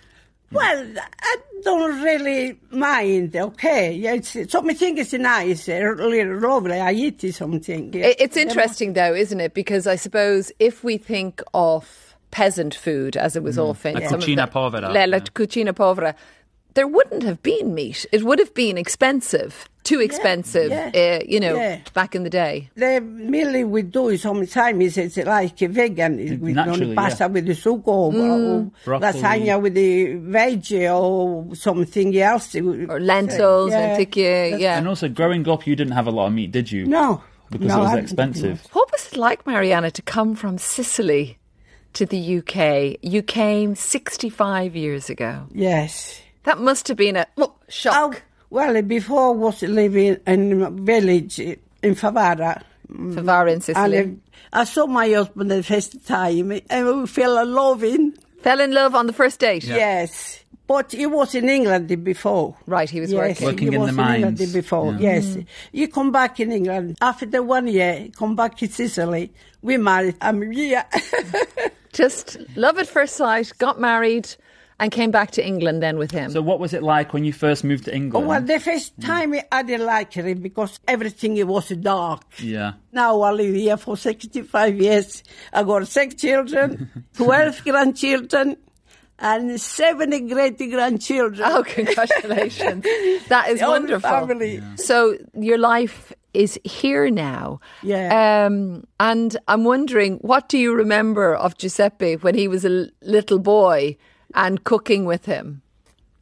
Well, I don't really mind, okay. Yeah, it's, something is nice, really lovely. I eat something. Yeah. It's interesting, though, isn't it? Because I suppose if we think of peasant food, as it was mm. often... La cucina povera. La, la yeah. cucina povera. There wouldn't have been meat. It would have been expensive, too expensive, yeah, yeah, uh, you know, yeah. back in the day. The meal we do sometimes is like vegan. We do pasta yeah. with the sugo, mm. or lasagna with the veg, or something else. Or lentils, yeah. lenticchie, yeah. And also, growing up, you didn't have a lot of meat, did you? No. Because no, it was expensive. What was it like, Mariana, to come from Sicily to the U K? You came sixty-five years ago. Yes. That must have been a oh, shock. Oh, well, before I was living in a village in Favara. Favara in Sicily. And I saw my husband the first time and we fell in love. In. Fell in love on the first date? Yeah. Yes. But he was in England before. Right, he was yes, working. Working he in was the mines. In England before, yeah. yes. Mm. You come back in England. After one year, come back to Sicily. We married. I'm here. Just love at first sight, got married, and came back to England then with him. So what was it like when you first moved to England? Oh, well, the first time mm. I didn't like it because everything was dark. Yeah. Now I live here for sixty-five years. I got six children, twelve grandchildren, and seven great-grandchildren. Oh, congratulations. That is wonderful. Family. Yeah. So your life is here now. Yeah. Um, and I'm wondering, what do you remember of Giuseppe when he was a little boy and cooking with him?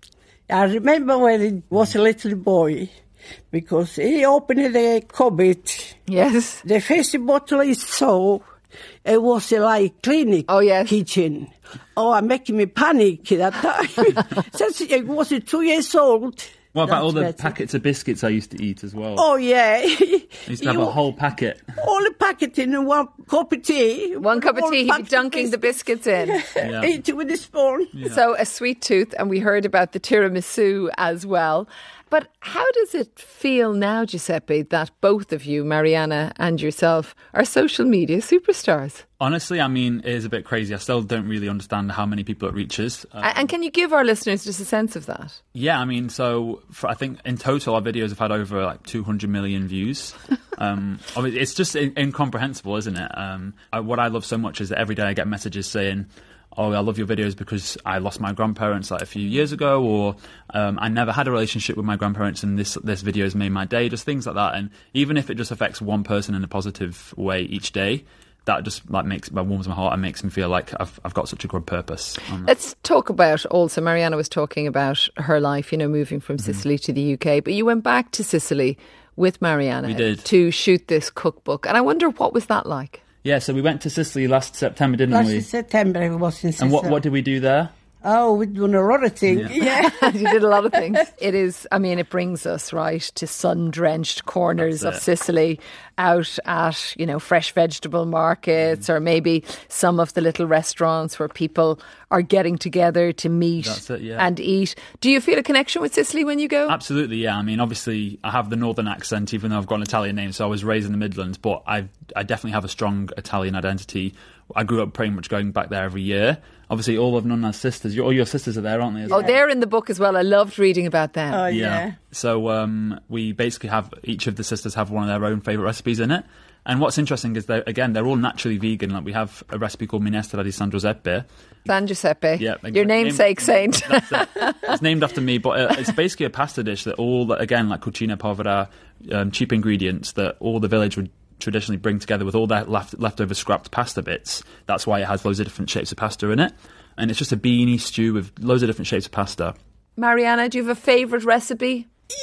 I remember when he was a little boy, because he opened the cupboard. Yes. The first bottle he saw, it was like clinic oh, yes. kitchen. Oh, I'm making me panic that time. Since I was two years old. What about all the better. packets of biscuits I used to eat as well? Oh, yeah. I used to have You- a whole packet. All the packet in one cup of tea. One cup of All tea, he'd be packet dunking the biscuits in. Yeah. Eat it with a spoon. So a sweet tooth, and we heard about the tiramisu as well. But how does it feel now, Giuseppe, that both of you, Mariana and yourself, are social media superstars? Honestly, I mean, it is a bit crazy. I still don't really understand how many people it reaches. Um, A- and can you give our listeners just a sense of that? Yeah, I mean, so for, I think in total our videos have had over like two hundred million views. um, I mean, it's just in- incomprehensible, isn't it? Um, I, what I love so much is that every day I get messages saying, oh, I love your videos because I lost my grandparents like a few years ago, or um, I never had a relationship with my grandparents and this this video has made my day, just things like that. And even if it just affects one person in a positive way each day, that just like makes that warms my heart and makes me feel like I've I've got such a good purpose. on that. Let's talk about also, Mariana was talking about her life, you know, moving from Sicily to the U K, but you went back to Sicily with Mariana We did. to shoot this cookbook. And I wonder, what was that like? Yeah, so we went to Sicily last September, didn't Last we? September it was in And what Sicily. what did we do there? Oh, we did a lot of things. Yeah. Yeah. You did a lot of things. It is, I mean, it brings us, right, to sun-drenched corners of That's it. Sicily, out at, you know, fresh vegetable markets, or maybe some of the little restaurants where people are getting together to meet That's it, yeah. and eat. Do you feel a connection with Sicily when you go? Absolutely, yeah. I mean, obviously, I have the northern accent, even though I've got an Italian name, so I was raised in the Midlands, but I I definitely have a strong Italian identity. I grew up pretty much going back there every year. Obviously, all of Nonna's sisters, your, all your sisters are there, aren't they? as Oh, well? they're in the book as well. I loved reading about them. Oh, yeah. So um, we basically have, each of the sisters have one of their own favourite recipes in it. And what's interesting is that, again, they're all naturally vegan. Like we have a recipe called Minestra di San Giuseppe. San Giuseppe, Yeah, your exactly. namesake saint. That's it. It's named after me, but uh, it's basically a pasta dish that all, again, like cucina povera, um, cheap ingredients that all the village would traditionally bring together with all their left, leftover scrapped pasta bits. That's why it has loads of different shapes of pasta in it. And it's just a beanie stew with loads of different shapes of pasta. Mariana, do you have a favourite recipe?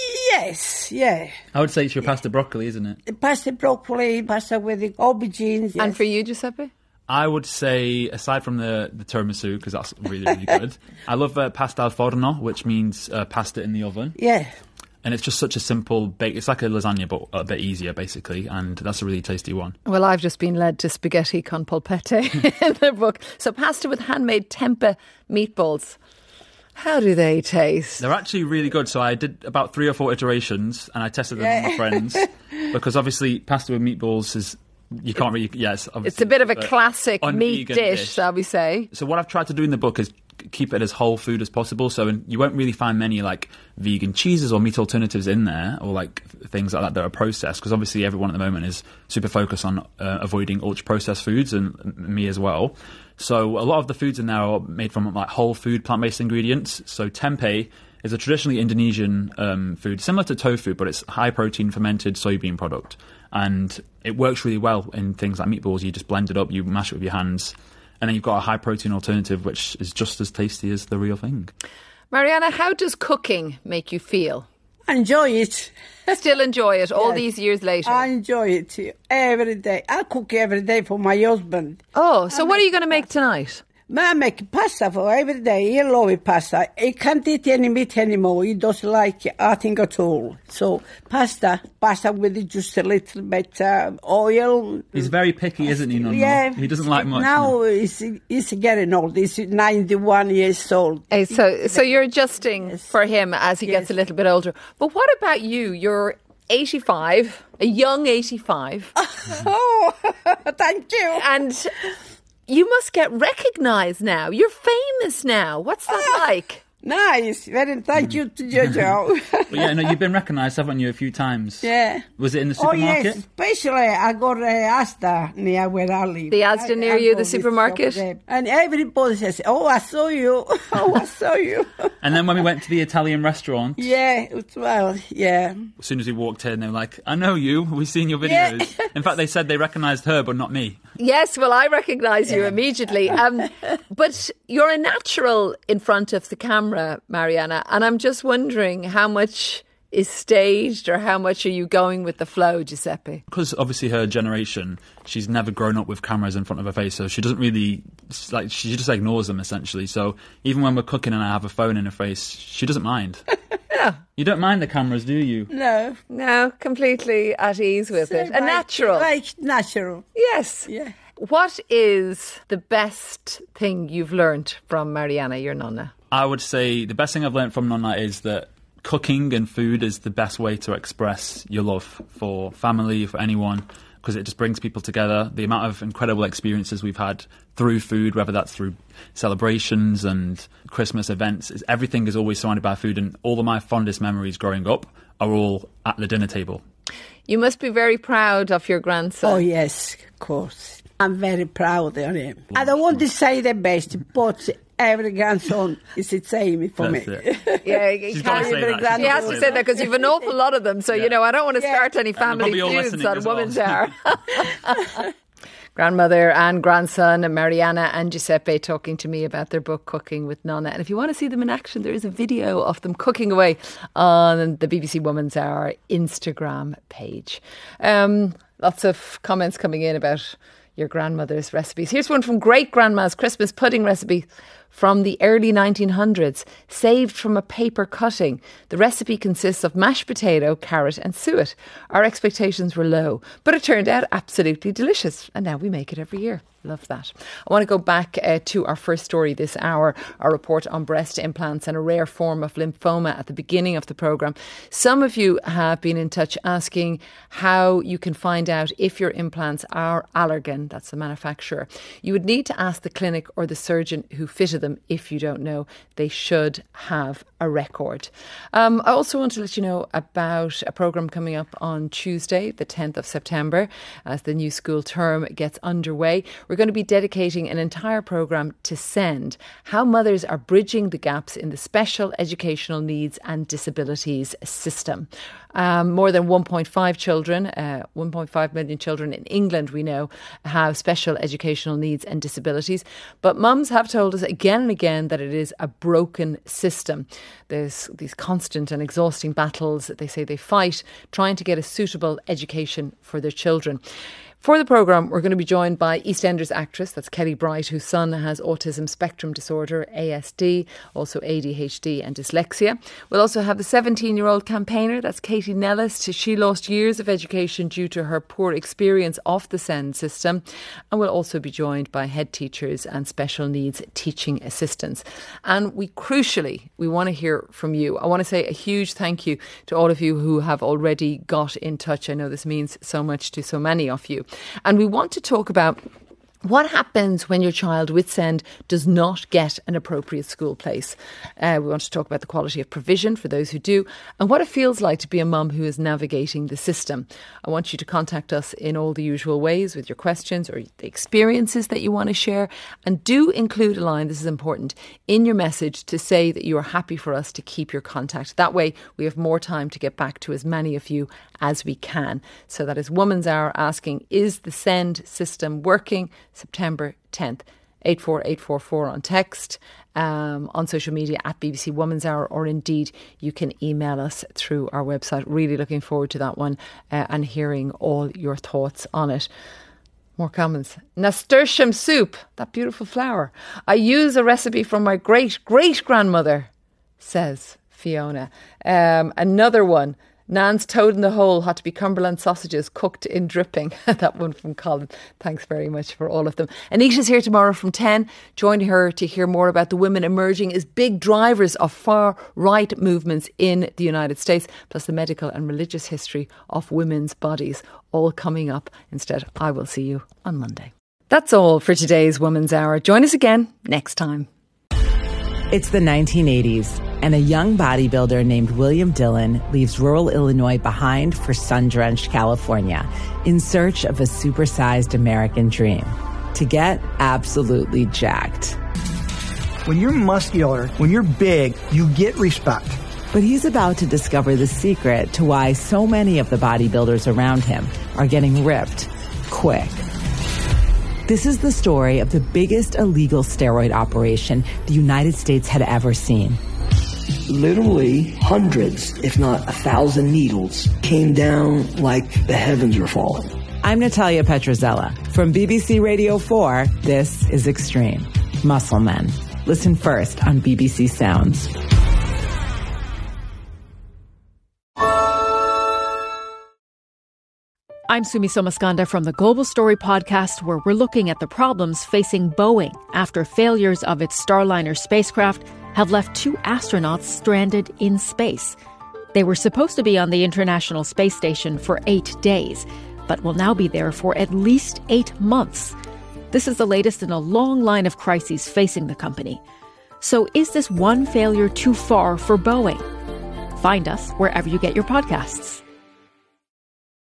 Yes, yeah. I would say it's your pasta broccoli, isn't it? Pasta broccoli, pasta with the aubergines. Yes. And for you, Giuseppe? I would say, aside from the, the tiramisu, because that's really, really good, I love uh, pasta al forno, which means uh, pasta in the oven. Yeah. And it's just such a simple bake. It's like a lasagna, but a bit easier, basically. And that's a really tasty one. Well, I've just been led to spaghetti con polpette in the book. So pasta with handmade tempeh meatballs. How do they taste? They're actually really good. So I did about three or four iterations, and I tested them Yeah. with my friends. Because obviously, pasta with meatballs is... You can't really... Yes, obviously, It's a bit of a but classic meat un-vegan dish, shall we say. So what I've tried to do in the book is keep it as whole food as possible. So you won't really find many like vegan cheeses or meat alternatives in there, or like things like that that are processed. Because obviously everyone at the moment is super focused on uh, avoiding ultra processed foods, and me as well. So a lot of the foods in there are made from like whole food plant based ingredients. So tempeh is a traditionally Indonesian um, food, similar to tofu, but it's high protein fermented soybean product. And it works really well in things like meatballs. You just blend it up, you mash it with your hands, and then you've got a high protein alternative, which is just as tasty as the real thing. Mariana, how does cooking make you feel? Enjoy it. Still enjoy it all Yes. these years later? I enjoy it every day. I cook every day for my husband. Oh, so what are you going to make tonight? I make pasta for every day. He loves pasta. He can't eat any meat anymore. He doesn't like anything at all. So pasta, pasta with just a little bit uh, oil. He's very picky, isn't he, Nonno? Yeah. He doesn't like much. Now no. he's, he's getting old. He's ninety-one years old. Hey, so, so you're adjusting for him as he gets a little bit older. But what about you? You're eighty-five, a young eighty-five. Oh, thank you. And you must get recognised now. You're famous now. What's that like? Nice. Very thank you to Jojo. But yeah, no, you've been recognised, haven't you, a few times? Yeah. Was it in the Oh, supermarket? yes. Especially I got a Asda near where I live. The Asda I- near I you, go the with supermarket? shop there. And everybody says, oh, I saw you. Oh, I saw you. And then when we went to the Italian restaurant, Yeah, it's- well, yeah. as soon as we walked in, they were like, I know you, we've seen your videos. In fact, they said they recognised her, but not me. Yes, well, I recognise you immediately. Um, but you're a natural in front of the camera camera, Mariana, and I'm just wondering how much is staged or how much are you going with the flow, Giuseppe? Because obviously her generation, she's never grown up with cameras in front of her face, so she doesn't really, like, she just ignores them essentially. So even when we're cooking and I have a phone in her face, she doesn't mind. Yeah. You don't mind the cameras, do you? No. No, completely at ease with So it. like- A natural. Like natural. Yes. Yeah. What is the best thing you've learned from Mariana, your nonna? I would say the best thing I've learned from Nonna is that cooking and food is the best way to express your love for family, for anyone, because it just brings people together. The amount of incredible experiences we've had through food, whether that's through celebrations and Christmas events, is everything is always surrounded by food, and all of my fondest memories growing up are all at the dinner table. You must be very proud of your grandson. Oh, yes, of course. I'm very proud of him. I don't want to say the best, but every grandson is the same for That's me. it. Yeah, you She's can't gotta say even that. She has to say that because you've an awful lot of them. So, you know, I don't want to start any family probably all feuds listening on as well. Women's Hour. Grandmother and grandson, Mariana and Giuseppe, talking to me about their book, Cooking with Nonna. And if you want to see them in action, there is a video of them cooking away on the B B C Women's Hour Instagram page. Um, lots of comments coming in about your grandmother's recipes. Here's one from Great Grandma's Christmas pudding recipe from the early nineteen hundreds, saved from a paper cutting. The recipe consists of mashed potato, carrot and suet. Our expectations were low, but it turned out absolutely delicious, and now we make it every year. Love that. I want to go back uh, to our first story this hour, our report on breast implants and a rare form of lymphoma at the beginning of the programme. Some of you have been in touch asking how you can find out if your implants are Allergan, that's the manufacturer. You would need to ask the clinic or the surgeon who fitted them if you don't know. They should have a record. Um, I also want to let you know about a programme coming up on Tuesday, the tenth of September, as the new school term gets underway. We're going to be dedicating an entire programme to SEND, how mothers are bridging the gaps in the special educational needs and disabilities system. Um, more than one point five children, uh, one point five million children in England, we know, have special educational needs and disabilities. But mums have told us again and again that it is a broken system. There's these constant and exhausting battles that they say they fight, trying to get a suitable education for their children. For the programme, we're going to be joined by EastEnders actress, that's Kelly Bright, whose son has autism spectrum disorder, A S D, also A D H D and dyslexia. We'll also have the seventeen-year-old campaigner, that's Katie Nellis. She lost years of education due to her poor experience of the SEND system. And we'll also be joined by head teachers and special needs teaching assistants. And we crucially, we want to hear from you. I want to say a huge thank you to all of you who have already got in touch. I know this means so much to so many of you. And we want to talk about what happens when your child with SEND does not get an appropriate school place. Uh, we want to talk about the quality of provision for those who do and what it feels like to be a mum who is navigating the system. I want you to contact us in all the usual ways with your questions or the experiences that you want to share. And do include a line, this is important, in your message to say that you are happy for us to keep your contact. That way we have more time to get back to as many of you as we can. So that is Woman's Hour asking, is the SEND system working? September tenth, eight four eight four four on text, um, on social media at B B C Woman's Hour, or indeed you can email us through our website. Really looking forward to that one uh, and hearing all your thoughts on it. More comments. Nasturtium soup, that beautiful flower. I use a recipe from my great great grandmother, says Fiona. Um, another one. Nan's toad in the hole had to be Cumberland sausages cooked in dripping. That one from Colin. Thanks very much for all of them. Anita's here tomorrow from ten. Join her to hear more about the women emerging as big drivers of far-right movements in the United States, plus the medical and religious history of women's bodies. All coming up. Instead, I will see you on Monday. That's all for today's Women's Hour. Join us again next time. It's the nineteen eighties, and a young bodybuilder named William Dillon leaves rural Illinois behind for sun-drenched California in search of a supersized American dream. To get absolutely jacked. When you're muscular, when you're big, you get respect. But he's about to discover the secret to why so many of the bodybuilders around him are getting ripped quick. This is the story of the biggest illegal steroid operation the United States had ever seen. literally hundreds, if not a thousand needles came down like the heavens were falling. I'm Natalia Petrozella. From B B C Radio four, this is Extreme. Muscle Men. Listen first on B B C Sounds. I'm Sumi Somaskanda from the Global Story podcast, where we're looking at the problems facing Boeing after failures of its Starliner spacecraft have left two astronauts stranded in space. They were supposed to be on the International Space Station for eight days, but will now be there for at least eight months. This is the latest in a long line of crises facing the company. So is this one failure too far for Boeing? Find us wherever you get your podcasts.